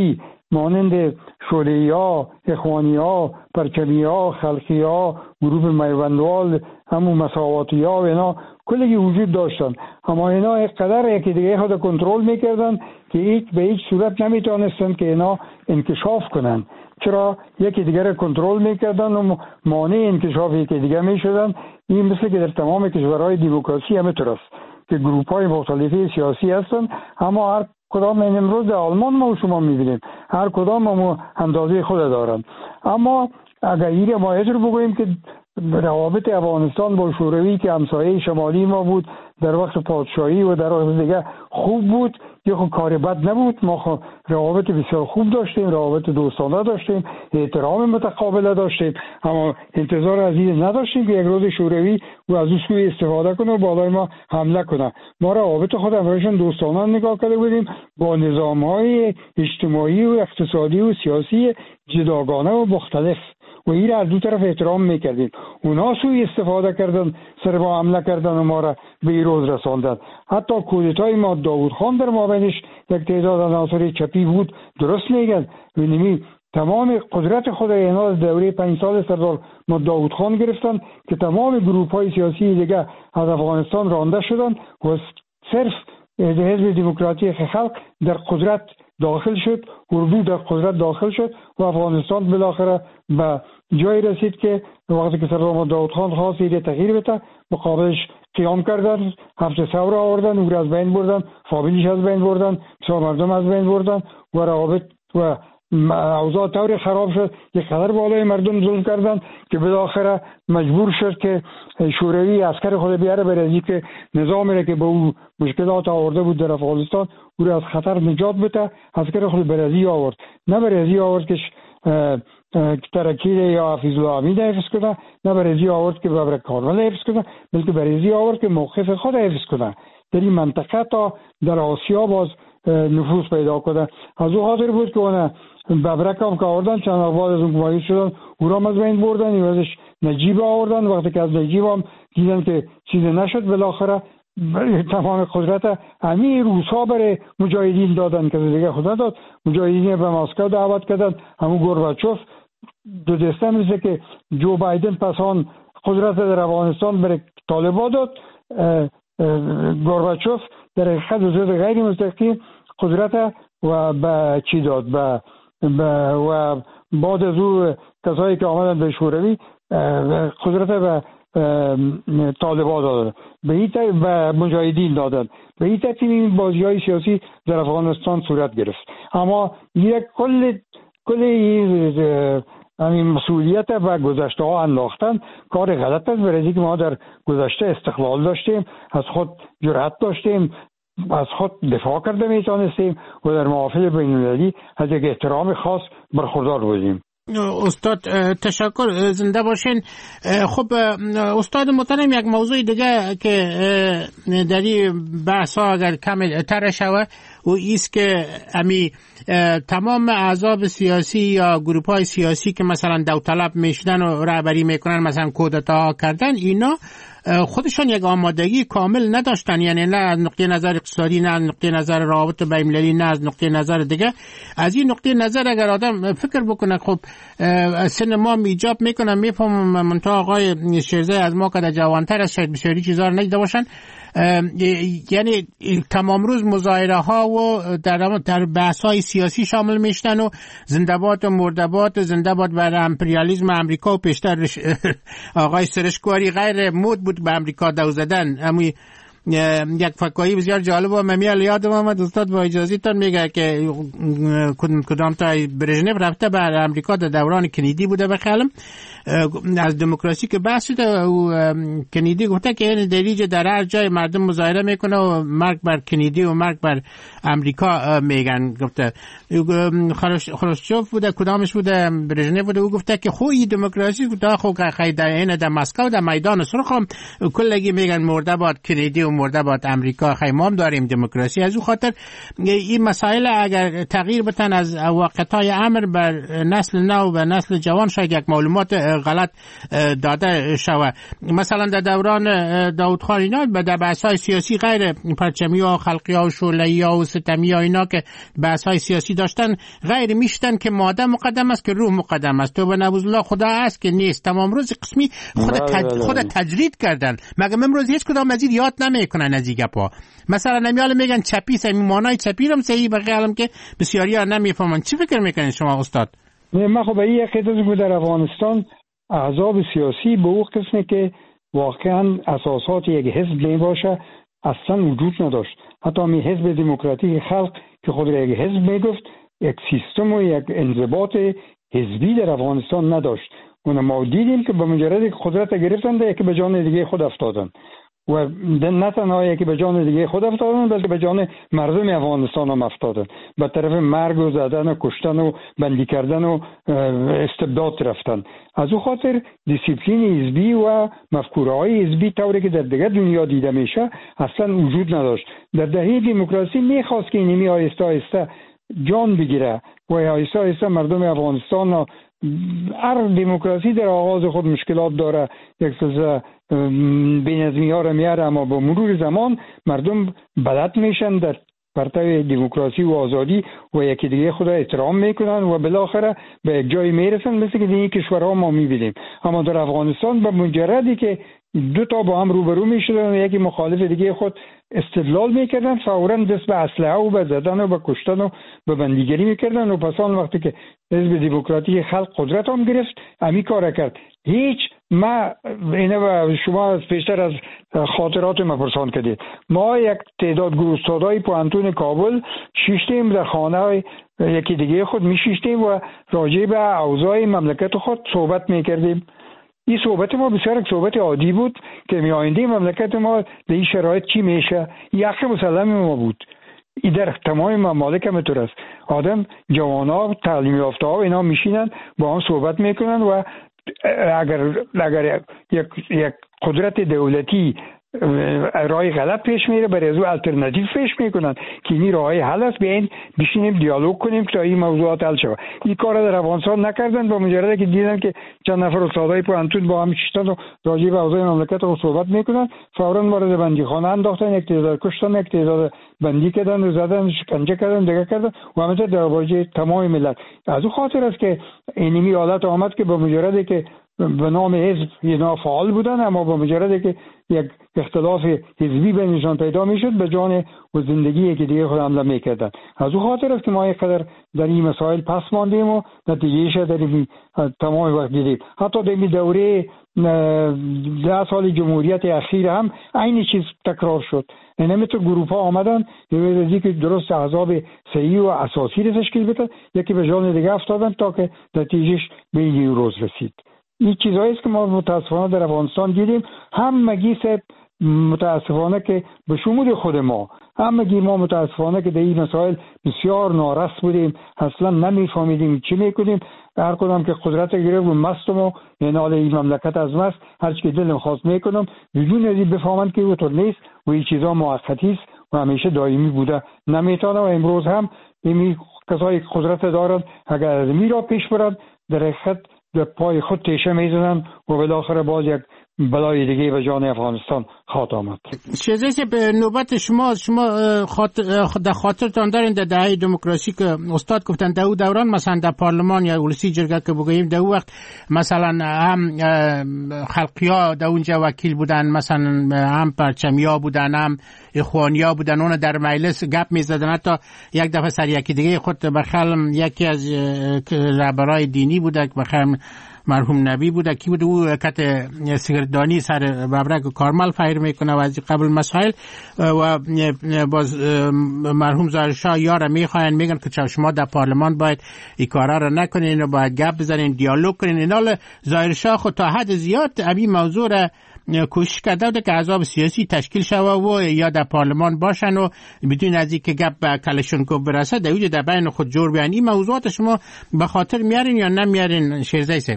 مانند شولی‌ها، اخوانی‌ها، پرچمی‌ها، خلقی‌ها، گروه میوندوال، همون مساواتی‌ها و اینا کلی وجود داشتن. اما اینا اینقدر یکی دیگه خود کنترل میکردن که به هیچ صورت نمیتونستن که اینا انکشاف کنن. چرا؟ یکی دیگه را کنترل میکردن و مانع انکشاف یکی دیگه میشدن. این مثل که در تمام کشورهای دموکراسی همینطور است که گروه‌های مختلفی سیاسی هستن، اما هر کدام امروز در آلمان ما شما میبینیم هر کدام هم اندازه خود دارن. اما اگر این ما اینطور بگوییم که روابط افغانستان با شوروی که همسایه شمالی ما بود در وقت پادشاهی و در وقت دیگه خوب بود، یه خود کار بد نبود. ما روابط بسیار خوب داشتیم، روابط دوستانه داشتیم، احترام متقابل داشتیم، اما انتظار از این نداشتیم که یک روز شوروی و از او سوی استفاده کنه و بالای ما حمله کنه. ما روابط خود همراهشون دوستانه نگاه کرده بودیم با نظام‌های اجتماعی و اقتصادی و سیاسی جداگانه و مختلف و این از دو طرف احترام میکردیم. اونا سوی استفاده کردن، سر ما حمله کردن و ما را به این روز رساندن. حتی کودتای ما داوود خان در مابینش یک تعداد عناصر چپی بود، درست میگن. و تمام قدرت خود اینا از دوره 5 سال سردار داوود خان گرفتن که تمام گروه های سیاسی دیگه از افغانستان رانده شدن و صرف حزب دموکراتیک خلق در قدرت داخل شد، اردو در قدرت داخل شد و افغانستان بالاخره به جای رسید که وقتی که سردار داوود خان خواست ایده تغییر بده، مقابلش قیام کردن، هفته ثور آوردن، او را از بین بردن، فامیلیش از بین بردن، بسیار مردم از بین بردن و روابط و اوضاع طوری خراب شد که قدر بالای مردم ظلم کردن که بالاخره مجبور شد که شوروی عسکر خود بیاره برای که نظامی را که به او مشکلات آورده بود در افغانستان او را از خطر نجات بده. عسکر خود برازی آورد، نه برازی آورد که ترکی یا حفیظ الله امید حفظ کنه، نه برازی آورد که ببرک کارمل حفظ کنه، بلکه برازی آورد که موقف خود حفظ کنه در این منطقه تا در آسیا باز نفوذ پیدا کنه. از او خاطر بود که اونه ببرک هم که آوردن، چند وقت بعد از اون مایل شدن او را از بین بردن، این وزش نجیب آوردن. وقتی که از نجیب هم دیدن که چیزی نشد، بالاخره تمام قدرت همین روسا برای مجاهدین دادن که دیگه خدا داد. مجاهدین به مسکو دعوت کردن، همون گورباچوف دو دسته میشه که جو بایدن پسان قدرت در افغانستان برای طالبان داد. گورباچوف در حقیقت وزارت غیر مستقیم قدرت و به چی داد و بعد از او کسایی که آمدن به شوروی قدرت به طالبان دادن، به مجاهدین دادن. به این ترتیب این بازی‌های سیاسی در افغانستان صورت گرفت. اما یک کل همین مسئولیت و گذشته ها انداختن کار غلط است، برای اینکه ما در گذشته استقلال داشتیم، از خود جرأت داشتیم، از خود دفاع کرده میتونستیم و در محافل بین‌المللی از یک احترام خاص برخوردار بودیم. استاد تشکر، زنده باشین. خب استاد محترم، یک موضوع دیگه که در این بحث ها اگر کامل تر شوه و ایست که امی تمام احزاب سیاسی یا گروپ های سیاسی که مثلا داوطلب میشدن و رهبری میکنن، مثلا کودتا کردن، اینا خودشان یک آمادگی کامل نداشتن. یعنی نه از نقطه نظر اقتصادی، نه از نقطه نظر روابط بین‌المللی، نه از نقطه نظر دیگه. از این نقطه نظر اگر آدم فکر بکنه، خب سن ما ایجاب میکنه، میفهمم منتها آقای شیرزای از ما که در جوانتر از شاید بسیاری چیزا رو ندیده باشن. یعنی تمام روز مظاهره ها و در بحث های سیاسی شامل میشتن و زنده‌باد و مرده‌باد، زنده‌باد بر امپریالیسم امریکا و پیشتر آقای سرشکواری غیر مد بود به امریکا دو زدن. اما یک فکایی بسیار جالب و ممیال یادم آمد، استاد با اجازهتون میگه که کدام تا برژنف رفته بر امریکا در دوران کندی بوده بخیالم، از دموکراسی که بحث شده و کندی گفته که این دریجه در هر جای مردم مظاهره میکنه و مرگ بر کندی و مرگ بر امریکا میگن. گفته خروشچوف بوده، کدامش بوده، برژنف بوده، او گفته که خوی دموکراسی گفته خو خیلی در مسکو در میدان سرخ هم کلگی میگن مرده باد کندی و مرده با امریکا خیمام داریم دموکراسی. از او خاطر این مسائل اگر تغییر بتن از وقتهای امر بر نسل نو و نسل جوان شاید یک معلومات غلط داده شود. مثلا در دوران داود خان اینا در بحث‌های سیاسی غیر پرچمی ها خلقی ها و شعله‌ای ها و ستمی ها اینا که بحث‌های سیاسی داشتن غیر میشتن که ماده مقدم است که روح مقدم است. تو به نعوذ الله خدا است که نیست. تمام روز قسمی خود تجرید کردن. مگه امروز هیچ کدام از این یاد نمیکنن از این گپا. مثلا نمیاله میگن چپی مانای چپی هم صحیح بقیه علم که بسیاری‌ها نمیفهمن. چی فکر میکنین شما استاد؟ من خب این قضیه در افغانستان احزاب سیاسی به اون قسمی که واقعا اساسات یک حزب نباشه اصلا وجود نداشت. حتی می حزب دموکراتیک خلق که خود را یک حزب میگفت یک سیستم و یک انضباط حزبی در افغانستان نداشت. اون ما دیدیم که به مجرد قدرت گرفتن که به جان دیگه خود افتادن و نه تنها که به جان دیگه خود افتادن بلکه به جان مردم افغانستان هم افتادن. به طرف مرگ و زدن و کشتن و بندی کردن و استبداد رفتن. از او خاطر دیسیپلین حزبی و مفکوره‌های حزبی طوری که در دیگر دنیا دیده میشه اصلا وجود نداشت. در دهه دموکراسی میخواست که اینمی آهسته آهسته جان بگیره و آهسته آهسته مردم افغانستان هر دموکراسی در آغاز خود مشکلات داره، یک سلسله بی‌نظمی ها را میاره، اما با مرور زمان مردم بلد میشن در پرتو دموکراسی و آزادی و یکی دیگه خود احترام میکنن و بالاخره به یک جایی میرسن مثل که دیگه کشورها ما میبینیم. اما در افغانستان به مجردی که دو تا با هم روبرو میشدن و یکی مخالف دیگه خود استدلال میکردن فوراً دست به اسلحه و به زدن و به کشتن و به بندیگری میکردن و پس آن وقتی که حزب دموکراتیک خلق قدرت هم گرفت امی کار کرد. هیچ ما اینه و شما از پیشتر از خاطرات ما پرسان کردید. ما یک تعداد گروستادهای پوانتون کابل شیشتیم در خانه های یکی دیگه خود میشیشتیم و راجع به اوضاع مملکت خود صحبت میکردیم. این صحبت ما بسیار یک صحبت عادی بود که می آینده مملکت ما در این شرایط چی میشه. یک مسلم ما بود. این در تمام ممالک هم طور است. آدم جوانا تعلیم یافته ها اینا میشینن با هم صحبت میکنن و اگر یک قدرت دولتی راه غلط پیش میره برای از او الٹرناتیو پیش میکنن که این راه حل است، بیاین بشینیم دیالوگ کنیم تا این موضوعات حل شود. این کار در افغانستان نکردن. با مجرد که دیدن که چند نفر استادای پوانتون با هم شیشتن و راجع به اوضاع مملکت رو صحبت میکنن فوراً وارد بندیخانه انداختن، یک تعداد کشتن، یک تعداد بندی کردن و زدن، شکنجه کردن، دیگه کردن و همینطور در واجه تمام ملت. از اون خاطر است که اینمی حالت آمد که با مجرد که به نام حزب اینا فعال بودن اما با مجرد که یک اختلاف حزبی بینشان پیدا میشد به جان و زندگی که دیگه خود حمله میکردن. از اون خاطر است که ما اینقدر در این مسائل پس ماندیم و نتیجهش در تمام وقت دیدیم. حتی در این دوره 10 سال جمهوریت اخیر هم این چیز تکرار شد. این همینطور گروپ ها آمدن یه که درست احزاب صحیح و اساسی رو تشکیل بدن، یکی به جان دیگه افتادن تا که نتیجهش به این روز رسید. این چیزایی است که ما متاسفانه در افغانستان دیدیم. همگی متاسفانه که به شمول خود ما همگی ما متاسفانه که در این مسائل بسیار نارس بودیم، اصلا نمیفهمیدیم چی میکنیم. هر کدام که قدرت گرفت و مستم و اینال این مملکت از مست هر چی که دلم خواست میکنم بدون از این بفهمند که اونطور نیست و این چیزا موقتی است و همیشه دائمی بوده نمیتونه. و امروز هم این کسایی قدرت دارند اگر از میرا پیش برند در حقیقت در پای خود تیشه میزنن و بالاخره باز یک بلای دیگه به جان افغانستان خواهد آمد. شزیس به نوبت شما در خاطرتان دارین در دهه دموکراسی که استاد گفتن در دوران مثلا در پارلمان یا اولسی جرگه که بگوییم در وقت مثلا هم خلقی ها در اونجا وکیل بودن، مثلا هم پرچمی ها بودن، هم اخوانی ها بودن، اون در مجلس گپ میزدن. حتی یک دفعه سر یکی دیگه خود بخلم یکی از رهبرای دینی بوده بخلم مرحوم نبی بوده کی بود او کت سیگردانی سر ببرک کارمل فایر میکنه و از قبل مسائل و باز مرحوم ظاهرشاه یار میخواین میگن که شما در پارلمان باید این کارا رو نکنین و باید گپ بزنین دیالوگ کنین. اینال ظاهرشاه خود تا حد زیاد این موضوع را کوشش کرده بود که احزاب سیاسی تشکیل شود و یا در پارلمان باشن و بدون از اینکه گپ به کلشنکوف برسه در بین خود جور بیان. این موضوعات شما به خاطر میارین یا نمیارین شیرزی صاحب؟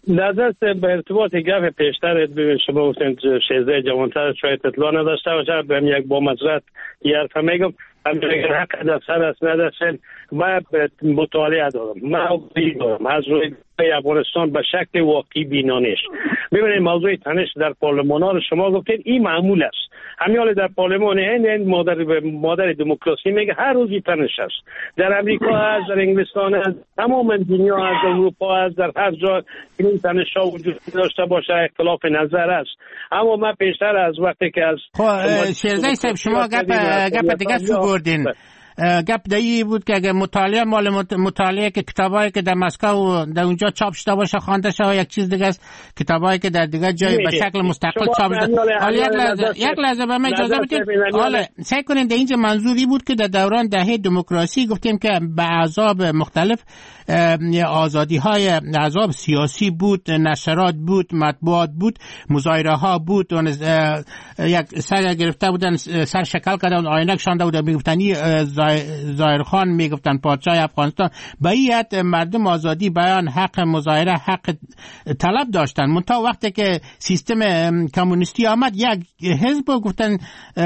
نظر به ارتباط گپ پیشتر ببین شما گفتین شهزاده جوانتر شاید اطلاع نداشته باشه به یک با مزرعت یه حرف میگم اگر حق دفتر است نداشتن من مطالعه دارم من دارم از روی افغانستان به شکل واقعی بینانش ببینید موضوع تنش در پارلمان ها رو شما گفتید این معمول است همین حال در پارلمان این مادر دموکراسی میگه هر روزی تنش است در امریکا هست در انگلستان هست تمام دنیا هست در اروپا هست در هر جا این تنش ها وجود داشته باشه اختلاف نظر است اما من پیشتر از وقتی که از شهزاده صاحب شما گپ دیگه شو بردین گپ دایی بود که اگه مطالعه مال مطالعه که کتابایی که در مسکو در اونجا چاپ شده باشه خوانده شه یک چیز دیگه است کتابایی که در دیگه جای به شکل مستقل چاپ شده حالا یک لحظه به من اجازه بدید حالا سعی کنین در اینجا منظوری بود که در دوران دهه دموکراسی گفتیم که به احزاب مختلف آزادی های احزاب سیاسی بود نشرات بود مطبوعات بود مظاهره ها بود یک سر گرفته بودن سر شکل کردن آینک شانده بودن میگفتن ظاهرخان میگفتن پادشاه افغانستان باید مردم آزادی بیان حق مظاهره حق طلب داشتن منتها وقتی که سیستم کمونیستی آمد یک حزب گفتن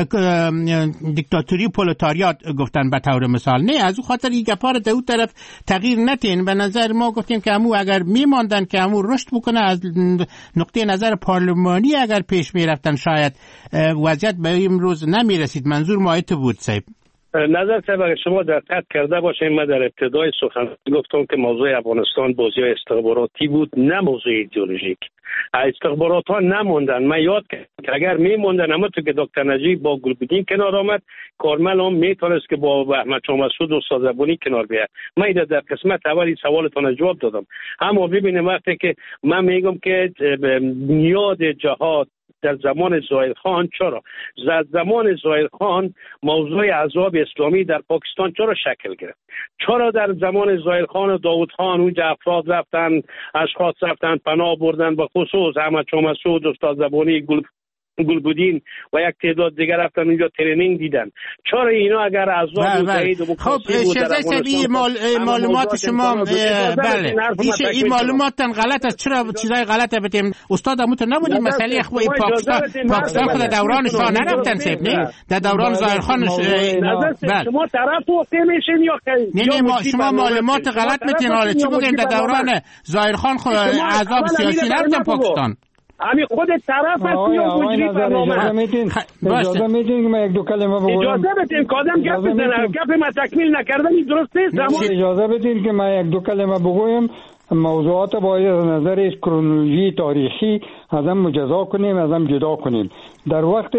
دیکتاتوری پرولتاریات گفتن به طور مثال نه از اون خاطر این گپا رو در اون طرف تغییر نتین به نظر ما گفتیم که همو اگر میماندن که همو رشد بکنه از نقطه نظر پارلمانی اگر پیش میرفتن شاید وضعیت به امروز نمیرسید منظور مایت بود صاحب نظر صاحب اگر شما دقت کرده باشین من در ابتدای سخن گفتم که موضوع افغانستان بازی استخباراتی بود نه موضوع ایدئولوژیک استخبارات ها نموندن من یاد کردم که اگر میموندن اما تو که دکتر نجیب با گلبدین کنار آمد کارمل هم میتونست که با احمد شاه مسعود و استاد زبونی کنار بیاد من در قسمت اولی سوالتون جواب دادم اما ببینید وقتی که من میگم که بنیاد جهاد در زمان ظاهرخان چرا در زمان ظاهرخان موضوع احزاب اسلامی در پاکستان چرا شکل گرفت چرا در زمان ظاهرخان و داوود خان اونجا افراد رفتن اشخاص رفتن پناه بردن به خصوص احمد شاه مسعود استاد زبانی گلبدین و یک تعداد دیگر رفتن اونجا ترینینگ دیدن چرا اینا اگر احزاب خب شهزاده معلومات شما بله این معلومات غلط است چرا چیزای غلطه بتیم استاد همون نبودیم مسئله پاکستان خود دوران شاه نرفتن سیب نه در دوران ظاهرخان شما طرف وقتی میشین یا نه شما معلومات غلط میتین حالا چی بگیم در دوران ظاهرخان خود احزاب سیاسی نرفتن پاکستان همین خود طرف است یا مجری برنامه اجازه میدین که من یک دو کلمه بگویم اجازه بدین کادم گپ بزنم گپ ما تکمیل نکردن این درست نیست اجازه بدین که من یک دو کلمه بگویم موضوعات باید از نظر کرونولوژی تاریخی ازم مجزا کنیم ازم جدا کنیم در وقت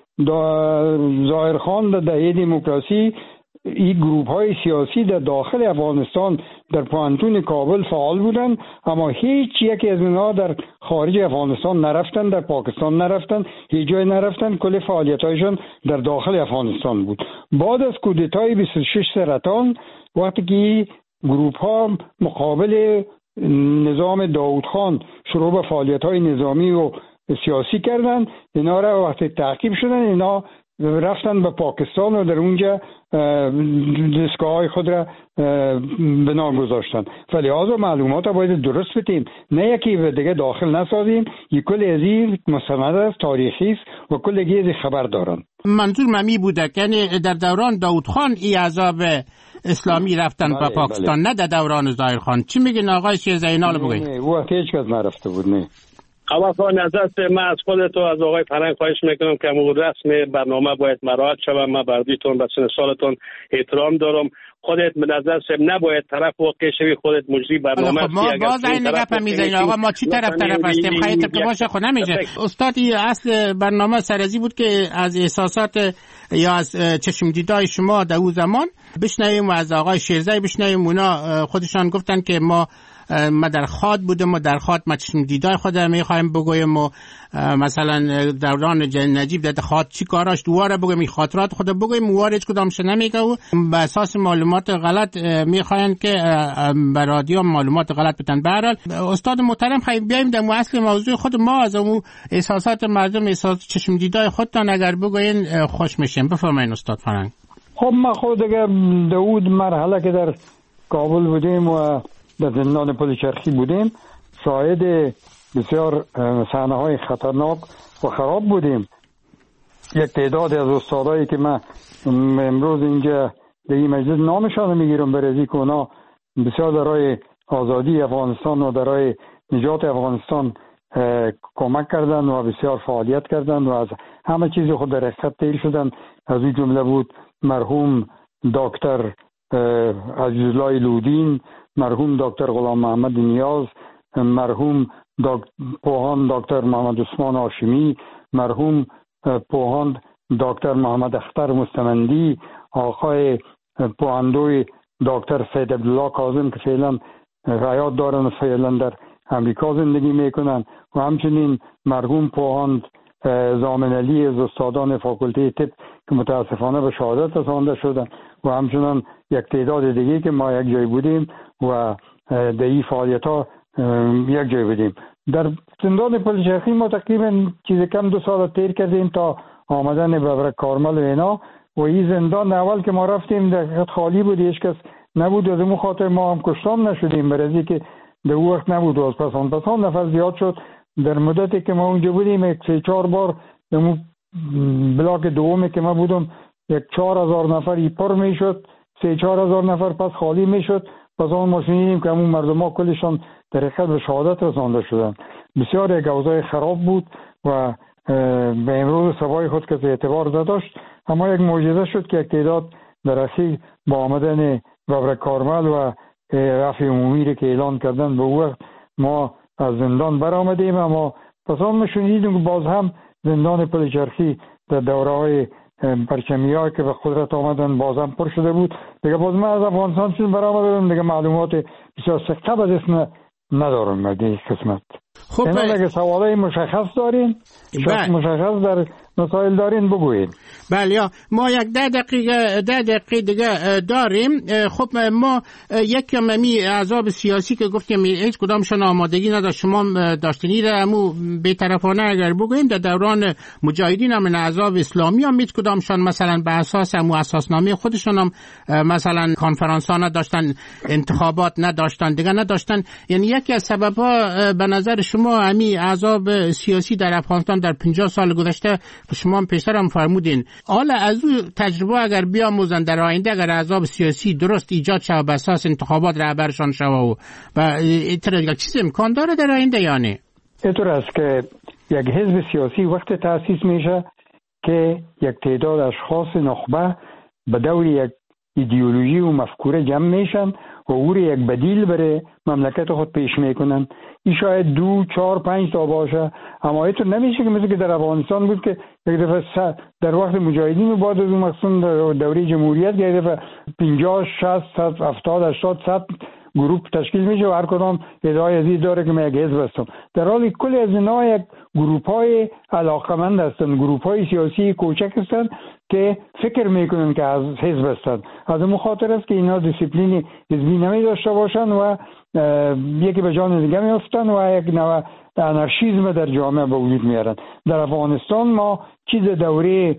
ظاهرخان در دهه دموکراسی این گروه های سیاسی در داخل افغانستان در پوانتون کابل فعال بودند اما هیچ یکی از اینها در خارج افغانستان نرفتن در پاکستان نرفتن هیچ جای نرفتن کل فعالیت هایشان در داخل افغانستان بود بعد از کودتای 26 سرطان وقتی که گروه ها مقابل نظام داوود خان شروع به فعالیت های نظامی و سیاسی کردند اینا را وقتی تعقیب شدن اینا رفتن به پاکستان و در اونجا دستگاه خود را بنا گذاشتن فلذا معلومات را باید درست بتیم نه یکی و دیگه داخل نسازیم یک کل از این مستند است تاریخی است و کل از خبر دارن منظور ممی بوده یعنی در دوران داوود خان ای احزاب اسلامی رفتن به پاکستان نه در دوران ظاهرخان چی میگین آقای شهزاده اینا رو بگید نه وقت هیچ کس نرفته بود نه اما با نظر من از خودت و از آقای فرنگ خواهش میکنم که رسم برنامه باید مراعات شود من بردیتون به سن سالتون احترام دارم خودت به نظر نباید طرف واقع شوی خودت مجری برنامه ما باز این نگاه میزنیم آقا ما چی طرف هستیم خیلی که باشه خود نمیشه استادی اصل برنامه سرازی بود که از احساسات یا از چشم دیدای شما در اون زمان بشنویم و از آقای شیرزایی بشنویم اونا خودشان گفتن که ما در خواد بودم و در خواد ما چشم دیدای خود میخوایم بگویم و مثلا دوران نجیب در خواد چی کاراش دواره بگویم این خاطرات خود بگویم واره هیچ کدام نمیگه و به اساس معلومات غلط میخواین که به رادیو معلومات غلط بتن. به هر حال استاد محترم خیلی بیایم در اصل موضوع خود ما از اون احساسات مردم احساس چشم دیدای خودتان اگر بگوین خوش میشیم. بفرمایید استاد فرنگ. خب ما خود دیگه داود مرحله که در کابل بودیم و در زندان پلچرخی بودیم شاهد بسیار صحنه‌های خطرناک و خراب بودیم. یک تعداد از استادایی که من امروز اینجا در این مجلس نامشان میگیرم برای که اونا بسیار برای آزادی افغانستان و برای نجات افغانستان کمک کردن و بسیار فعالیت کردن و از همه چیز خود در حقیقت تیر شدن. از این جمله بود مرحوم دکتر عزیزالله لودین، مرحوم دکتر غلام محمد نیاز، مرحوم پوهان دکتر محمد عثمان هاشمی، مرحوم پوهان دکتر محمد اختر مستمندی، آقای پوهندوی دکتر سید عبدالله کاظم که فعلا حیات دارن و فعلا در امریکا زندگی میکنن و همچنین مرحوم پوهان زامن علی از استادان فاکولته طب که متاسفانه به شهادت رسانده شدن و همچنان یک تعداد دیگه که ما یک جای بودیم و در این فعالیت ها یک جای بودیم. در زندان پلچرخی ما تقریبا چیز کم 2 سال تیر کردیم تا آمدن ببرک کارمل و اینا و این زندان اول که ما رفتیم در خالی بود، هیچ کس نبود. از اون خاطر ما هم کشتام نشدیم برای که در اون وقت نبود. از پسان نفر زیاد شد. در مدتی که ما اونجا بودیم 3-4 بار در بلاک دومی که ما بودم 4,000 نفر پر میشد، 3-4 هزار نفر پس خالی میشد. پس آن ما شنیدیم که همون مردم ها کلشان در حقیقت به شهادت رسانده شدن. بسیار یک اوضاع خراب بود و به امروز سبای خود کسی اعتبار نداشت. اما یک معجزه شد که یک تعداد در اصل با آمدن ببرک کارمل و رفع عمومی که اعلان کردن به وقت ما از زندان برآمدیم. اما پس آن ما شنیدیم که باز هم زندان پلچرخی در دوره‌های پرچمی‌ها که به قدرت آمدن باز هم پر شده بود. دیگه باز من از افغانستان چون برآمدم دیگه معلومات بسیار سخت از اسم ندارم در این قسمت. خب اگه سوالای مشخص دارین مشخص در مسائل دارین بگویید. بله ما یک 10 دقیقه دیگه داریم. خب ما یک کمی احزاب سیاسی که گفتیم هیچ کدامشون آمادگی نداشت، شما داشتنی را همو بی‌طرفانه اگر بگوییم در دوران مجاهدین هم احزاب اسلامی هم هیچ کدامشون مثلا به اساس همو اساسنامه خودشون هم مثلا کنفرانس ها نداشتن، انتخابات نداشتن، دیگه نداشتن. یعنی یکی از سبب‌ها به نظر شما همین احزاب سیاسی در افغانستان در 50 سال گذشته شما هم پیشتر هم فرمودین، حالا از اون تجربه اگر بیاموزن در آینده اگر احزاب سیاسی درست ایجاد شود به اساس انتخابات رهبرشان شود و اینطور چیز امکان داره در آینده یا نه؟ اینطور است که یک حزب سیاسی وقت تأسیس میشه که یک تعداد اشخاص نخبه به دور یک ایدئولوژی و مفکوره جمع میشن و او یک بدیل برای مملکت خود پیش میکنن. این شاید 2، 4، 5 تا باشه، اما اینطور نمیشه که مثل که در افغانستان بود که یک دفعه در وقت مجاهدین و بعد از اون مقصود دوره جمهوریت یک دفعه 50، 60، 70، 80، 100 گروه تشکیل میشه و هر کدام ادعای ازی داره که من یک حزب هستم، در حالی کلی از اینا یک گروه‌های علاقمند هستند، گروه‌های سیاسی کوچک هستند که فکر میکنن که از حزب هستند. از اون خاطر است که اینا دیسیپلین حزبی نمی داشته باشن و یکی به جان دیگه میافتن و یک نوع انارشیسم در جامعه به وجود میارن. در افغانستان ما چیز دوره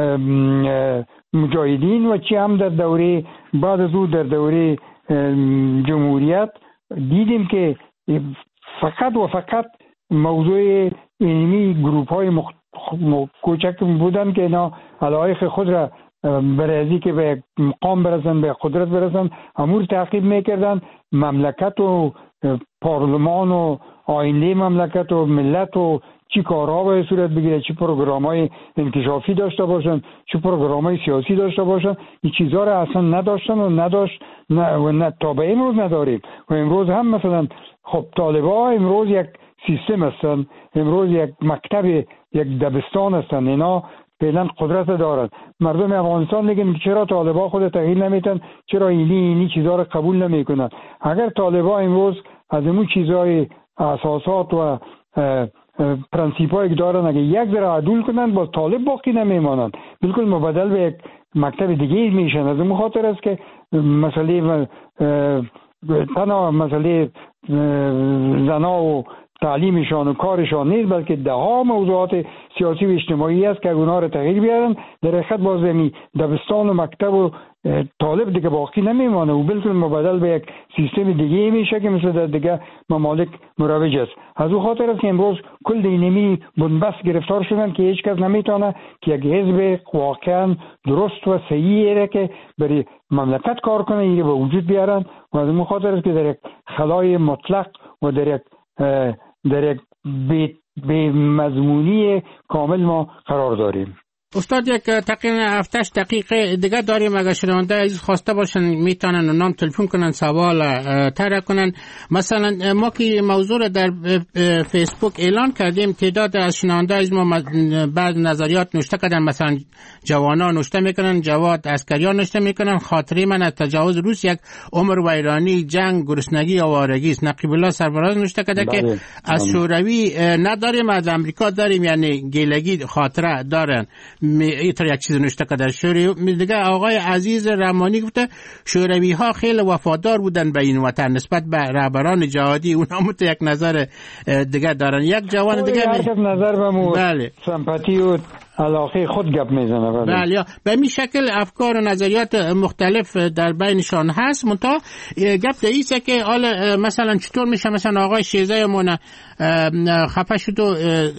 مجاهدین و چی هم در دوره بعد از او در دوره جمهوریت دیدیم که فقط و فقط موضوع علمی گروه‌های کوچک بودن که اینا علایق خود را برای که به مقام برسن، به قدرت برسن، امور تعقیب میکردن. مملکت و پارلمان و آینده مملکت و ملت و چی کارها باید صورت بگیره، چی پروگرام‌های انکشافی داشته باشن، چی پروگرام‌های سیاسی داشته باشن، این چیزها را اصلا نداشتن و نداشت و تا به امروز نداریم. و امروز هم مثلا خب طالبا امروز یک سیستم هستن، امروز یک مکتب، یک دبستان هستن، اینا فعلا قدرت دارند. مردم افغانستان میگن چرا طالبا خود تغییر نمیتن، چرا اینی چیزها را قبول نمیکنن. اگر طالبا امروز از اون چیزهای اساسات و پرنسیپایی که دارن اگه یک ذره عدول کنن باز طالب باقی نمیمانند، بالکل مبدل به یک مکتب دیگه میشن. از اون خاطر است که مسئله تنها مسئله زنا و تعلیمشان و کارشان نیست، بلکه ده ها موضوعات سیاسی و اجتماعی است که اونها را تغییر بیارن. در حقیقت بازمی دبستان و مکتب و طالب دیگه باقی نمیمانه و بالکل مبدل به یک سیستم دیگه میشه که مثل در دیگه ممالک مروج است. از او خاطر است که امروز کل دینمی بنبست گرفتار شدن که هیچ کس نمیتونه که یک حزب واقعا درست و صحیحه که برای مملکت کار کنه ایره به وجود بیارن و از اون خاطر است که در یک خلای مطلق و در یک به مضمونی کامل ما قرار داریم. استاد یک تقریبا 7 دقیقه دیگه داریم. اگر شنونده عزیز خواسته باشن میتونن اونام تلفن کنن سوال طرح کنن. مثلا ما که موضوع رو در فیسبوک اعلان کردیم، تعداد از شنونده از ما بعض نظریات نوشته کردن. مثلا جوانان نوشته میکنن، جواد عسکریان نوشته میکنن خاطره من از تجاوز روس یک عمر ویرانی، جنگ، گرسنگی، آوارگی است. نقیب الله سرفراز نوشته کرده که از شوروی نداریم، از امریکا داریم، یعنی گیلگی خاطره دارن. اینطور یک چیز نوشته که در شوروی دیگه. آقای عزیز رحمانی گفته شوروی ها خیلی وفادار بودن به این وطن نسبت به رهبران جهادی. اونا مت یک نظر دیگه دارن. یک جوان دیگه نظر به بله سمپاتی و علاقه خود گپ میزنه. بله به این شکل افکار و نظریات مختلف در بینشان هست. منتها گپ در ایسه که حالا مثلا چطور میشه مثلا آقای شیزه مون خفه شد و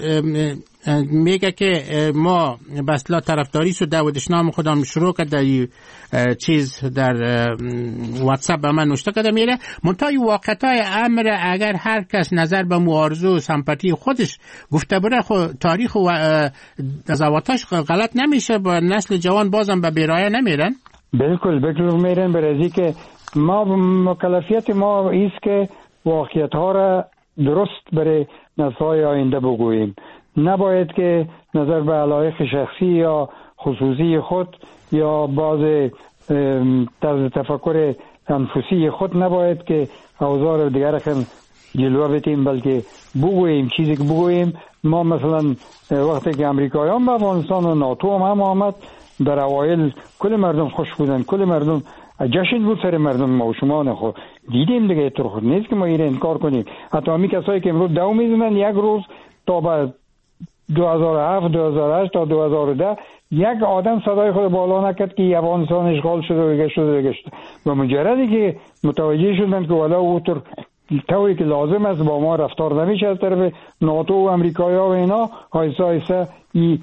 میگه که ما بسلا طرفداری شد داودش نام خودم شروع کرد در چیز در واتساپ به من نوشته کرده میره. منتها واقعیتای امر اگر هر کس نظر به معارضه و سمپاتی خودش گفته بره خود تاریخ و قضاوتاش غلط نمیشه، با نسل جوان بازم به بیرایه نمیرن. بالکل میرن. برای که ما مکلفیت ما ایست که واقعیت ها را درست برای نسل‌های آینده بگوییم. نباید که نظر به علایق شخصی یا خصوصی خود یا باز طرز تفکر انفسی خود نباید که اوضاع دیگر کن جلوه بتیم، بلکه بگوییم چیزی که بگوییم. ما مثلا وقتی که امریکایان به افغانستان و ناتو هم آمد، در اوایل کل مردم خوش بودن، کل مردم جشن بود سر مردم. ما و شما نخو دیدیم دیگه، طور خود نیست که ما ایره انکار کنیم. حتی همی کسایی که امروز دو میزنن یک روز تا به 2007 2008 تا 2010 یک آدم صدای خود بالا نکرد که افغانستان اشغال شده و گشت و مجردی که متوجه شدن که والا اوتر طوری که لازم است با ما رفتار نمیشه از طرف ناتو و امریکایی ها و اینا، آیسته آیسته این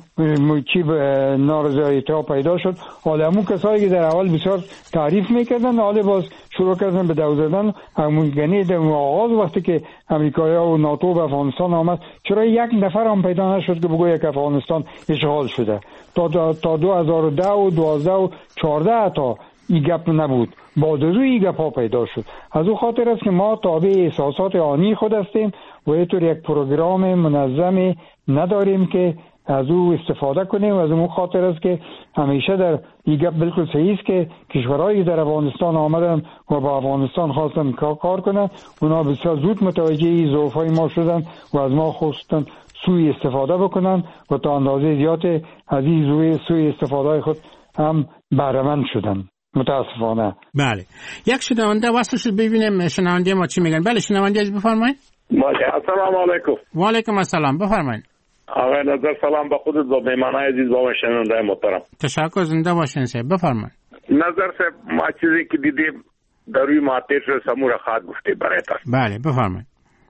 نارضایتی ها پیدا شد. حالا همون کسایی که در اول بسیار تعریف میکردن حالا باز شروع کردن به دو زدن. همون گنی در آغاز وقتی که امریکایی ها و ناتو به افغانستان آمد، چرا یک نفر هم پیدا نشد که بگوید که افغانستان اشغال شده؟ تا 2010 و 12 و 14 حتی این گپ نبود. بعد از این گپ ها پیدا شد. از او خاطر است که ما تابع احساسات آنی خود هستیم و اینطور یک پروگرام منظم نداریم که از او استفاده کنیم. از اون خاطر است که همیشه در این گپ بالکل صحیح است که کشورهایی در افغانستان آمدن و با افغانستان خواستن کار کنن، اونا بسیار زود متوجه ضعف‌های ما شدن و از ما خواستن سوء استفاده بکنن و تا اندازه زیاد از این سوء استفاده خود هم بهره مند شدن. متاسفانه. بله. یک شنونده واسه شد ببینیم شنونده ما چی میگن. بله شنونده عزیز بفرمایید. السلام علیکم. و علیکم السلام. بفرمایید. آقای نظر سلام به خودت و مهمانای عزیز و شنونده محترم. تشکر. زنده باشین صاحب. بفرمایید. نظر صاحب ما چیزی که دیدیم در روی ماتش سمور خواهد گفته برایتان. بله بفرمایید.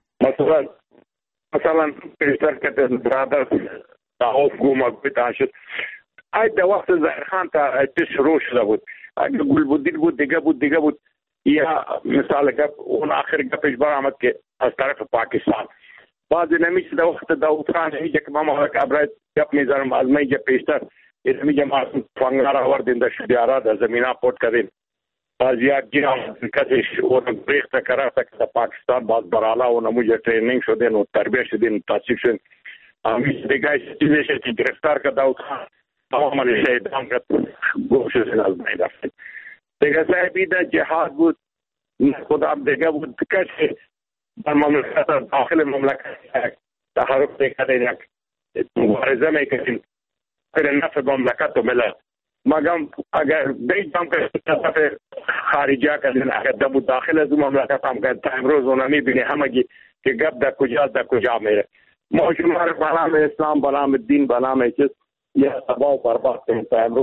مثلا پیشتر که برادر دعوف گوما بیتان شد ای در وقت زهرخان تا اتش شروع شده بود. اگه گلبودین بود دیگه بود یا مثال گپ اون آخر گپش برآمد که از طرف پاکستان بعضی نمیشه در وقت داود خان میگه که ما برای گپ میذارم از من پیشتر میگه ما فنگار آوردیم در شدیارا در زمینا پورت کردیم از یک جیران کسیش اون بریخت کرده که در پاکستان باز برالا و نموجه ترینینگ شدین و تربیه شدین تاسیب شدین همیشه دیگه چیزی شد که گرفتار که داود خان تمام شهیدان که گوش شدین از من رفتیم دیگه صاحبی در جهاد بود خدا دیگه بود کسی در مملکت داخل مملکت تحرک دیگه یک مبارزه میکنیم پر نفع مملکت و ملت مگم اگر بیجام که طرف خارجه کردن اگر دبو داخل از مملکت هم که تا امروز اونا میبینی همگی که گپ در کجا میره ما شما رو بلام اسلام بلام دین بلام چیز یه تباه و برباد کنیم تا امروز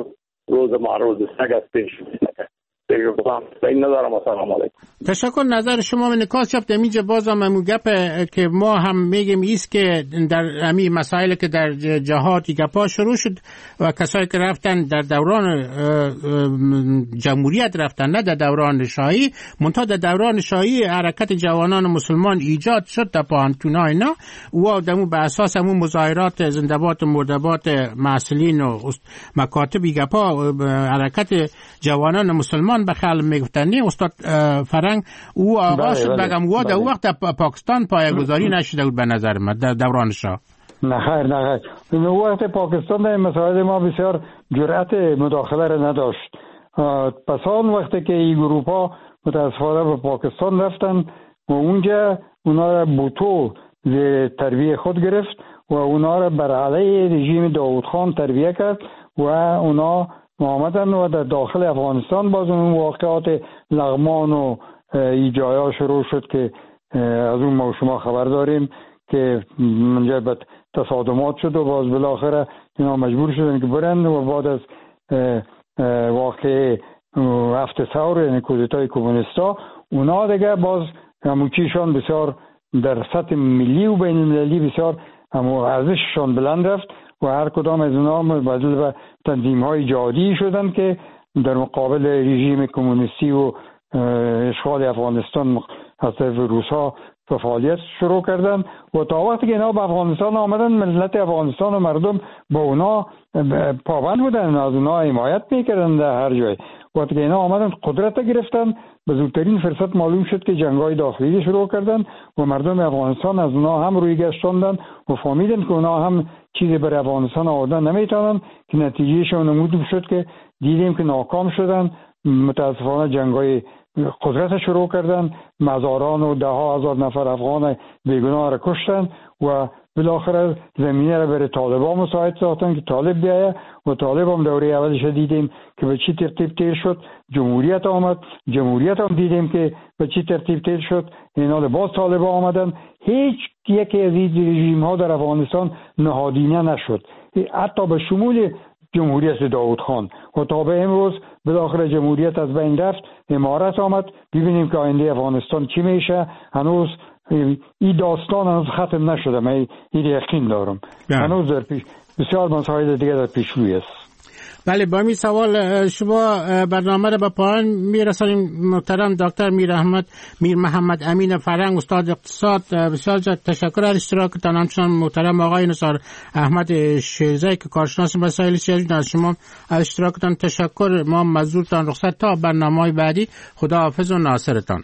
روز ما روز سگ است پیش میاد. دیگه این ندارم. السلام علیکم. تشکر. نظر شما من نکاس شد اینجا باز هم گپ که ما هم میگیم ایست که در همین مسائل که در جهات گپا شروع شد و کسایی که رفتن در دوران جمهوریت رفتن، نه در دوران شاهی، منتها در دوران شاهی حرکت جوانان مسلمان ایجاد شد در پانتونا اینا و دمو به اساس همون مظاهرات زنده‌باد و مرده‌باد مسئولین و مکاتب گپا حرکت جوانان مسلمان به خلق میگفتنی. استاد فرنگ او آغاز شد بگم او در وقت پاکستان پایه‌گذاری نشده بود به نظر من در دوران شاه. نه خیر این وقت پاکستان در مسائل ما بسیار جرأت مداخله را نداشت. پس آن وقتی که این گروه ها متاسفانه به پاکستان رفتن و اونجا اونا را بوتو تربیه خود گرفت و اونا را بر علیه رژیم داود خان تربیه کرد و اونا آمدن و در داخل افغانستان باز اون واقعات لغمان و ای جایا شروع شد که از اون ما شما خبر داریم که منجر به تصادمات شد و باز بالاخره اینا مجبور شدن که برن و بعد از واقع هفت ثور یعنی کودتای کمونیستا اونا دیگه باز هموچیشان بسیار در سطح ملی و بین المللی بسیار ارزششان بلند رفت و هر کدام از اونا مبادل به تنظیم‌های جهادی شدند که در مقابل رژیم کمونیستی و اشغال افغانستان از طرف روس‌ها فعالیت شروع کردند و تا وقتی که اینا به افغانستان آمدن ملت افغانستان و مردم با اونا پابند بودن، از اونا حمایت میکردن در هر جای. وقتی که اینا آمدن قدرت گرفتن به زودترین فرصت معلوم شد که جنگ‌های داخلی شروع کردن و مردم افغانستان از اونا هم روی گشتاندن و فهمیدن که اونا هم چیزی برای افغانستان آوردن نمیتونن که نتیجهشون نمود شد که دیدیم که ناکام شدن. متاسفانه جنگ‌های قدرت شروع کردن، مزاران و ده ها هزار نفر افغان بیگناه را کشتن و بالاخره زمینه را برای طالبان مساعد ساختن که طالب بیایه و طالب هم دوره اولش دیدیم که به چی ترتیب تیر شد. جمهوریت آمد، جمهوریت هم دیدیم که به چی ترتیب تیر شد. اینا باز طالبان آمدن. هیچ یکی از این رژیم ها در افغانستان نهادینه نشد، حتی به شمول جمهوریت داود خان و تا به امروز بالاخره جمهوریت از بین رفت، امارت آمد. ببینیم که آینده افغانستان چی میشه. هنوز این داستان هنوز ختم نشده، من این یقین دارم. هنوز در پیش بسیار مسائل دیگه در پیشروی است. بله، با این سوال شما برنامه را به پایان میرسانیم. محترم دکتر میر محمد امین فرنگ، استاد اقتصاد، بسیار تشکر از اشتراکتان. همچنان محترم آقای نثار احمد شیرزایی که کارشناس مسائل سیاسی، از شما از اشتراکتان تشکر. ما مزدورتان رخصت تا برنامه‌های بعدی. خدا حافظ و ناصرتان.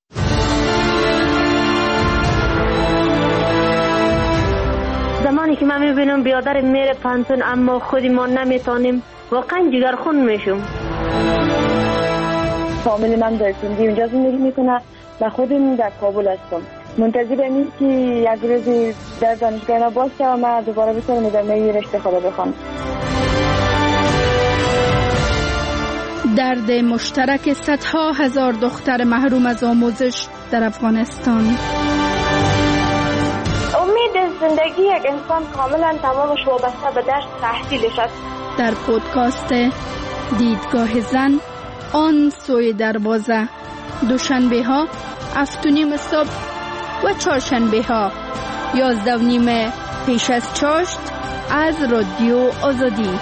زمانی که من میبینم بیادر میره پانتون اما خودی ما نمیتونیم، واقعا جگرخون میشم. فامیل من در سندی اونجا زندگی میکنه و خودم در کابل هستم. منتظرم که یک روزی در دانشگاه باز شوم و دوباره بتونم ادامه رشته خود بخونم. درد مشترک صدها هزار دختر محروم از آموزش در افغانستان. امید زندگی یک انسان کاملا تمامش وابسته به درس تحصیلش است. در پودکاست دیدگاه زن، آن سوی دروازه، دوشنبه ها 7:30 صبح و چهارشنبه ها 11:30 پیش از چاشت از رادیو آزادی.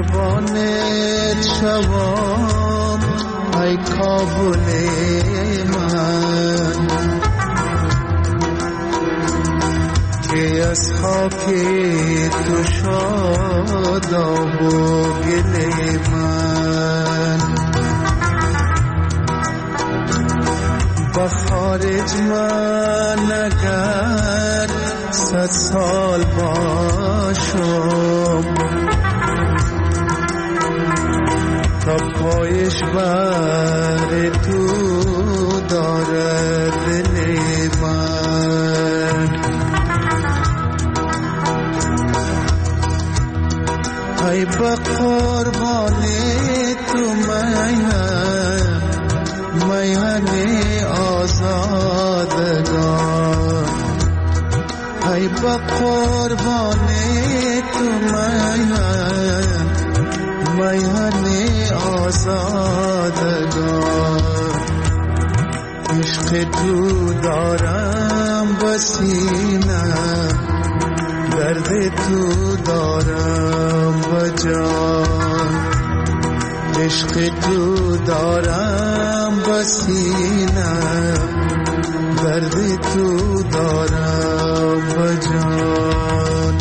قربانت شوام ای کابل من که از خاک تو شاداب و گل من با خارج من اگر 100 سال باشم تا پایش بر تو دارد دل من ای با قربان تو میهن آزادگان ای با قربان تو میهن آزادگان عشق تو دارم بسینه درد تو دارم بجان عشق تو دارم بسینه درد تو دارم بجان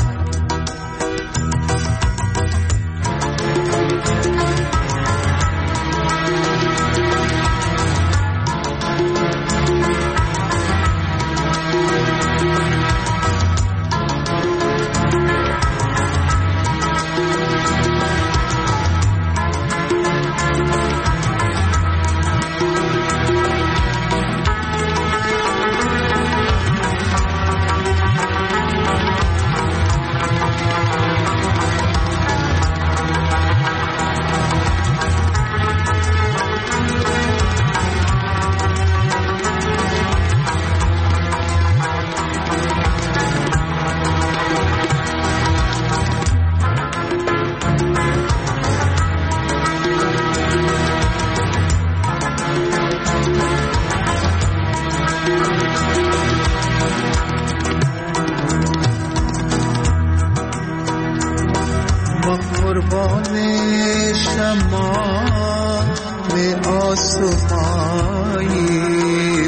قربان شما به آسمایی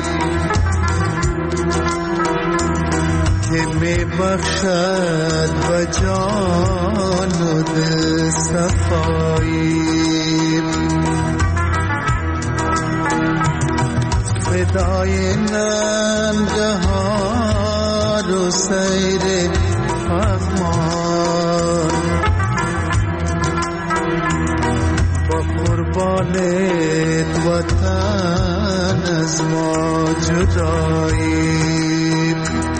که می بخشد و جان و دل صفایی فدای ننگهار و سیر فرمان قربانت وطن از ما جدایی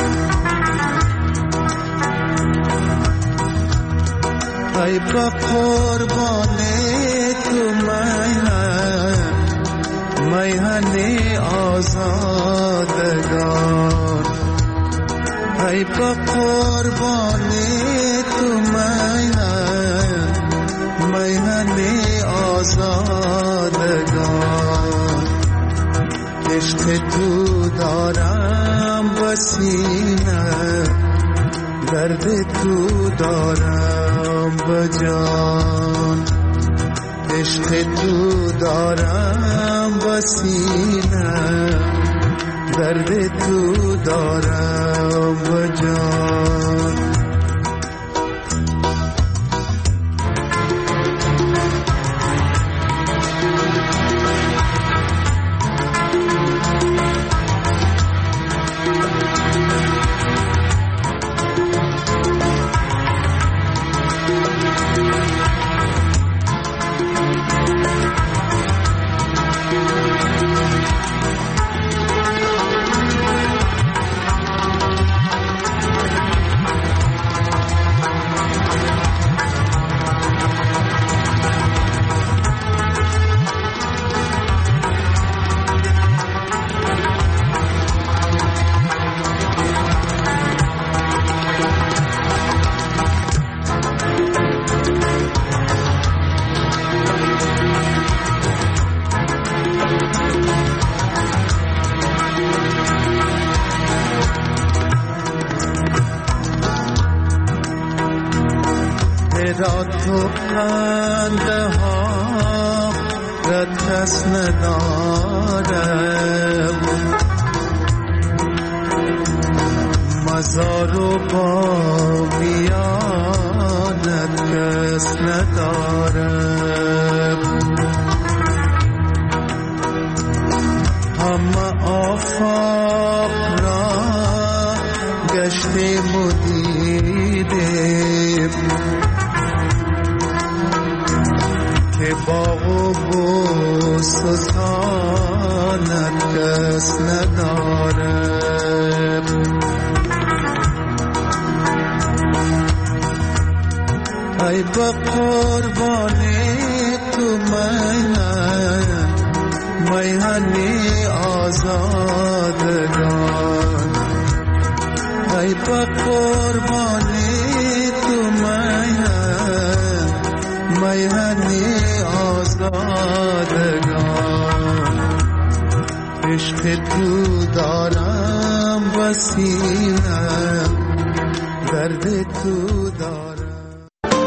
ای با قربانت تو میهن آزادگان ای با قربانت تو میهن آزادگان عشق تو دارم بسینه درد تو دارم بجان عشق تو دارم بسینه درد تو دارم بجان چرا تو خنده ها را کس نداره مزار و بامیانت کس نداره همه آفاق را گشتیم و دیدیم که باغ و بوستانت کس نداره ای با قربانی تو میهنی آزادگان ای با قربانی تو میهنی آزادگان عشق تو دارم و سینه درد تو دارم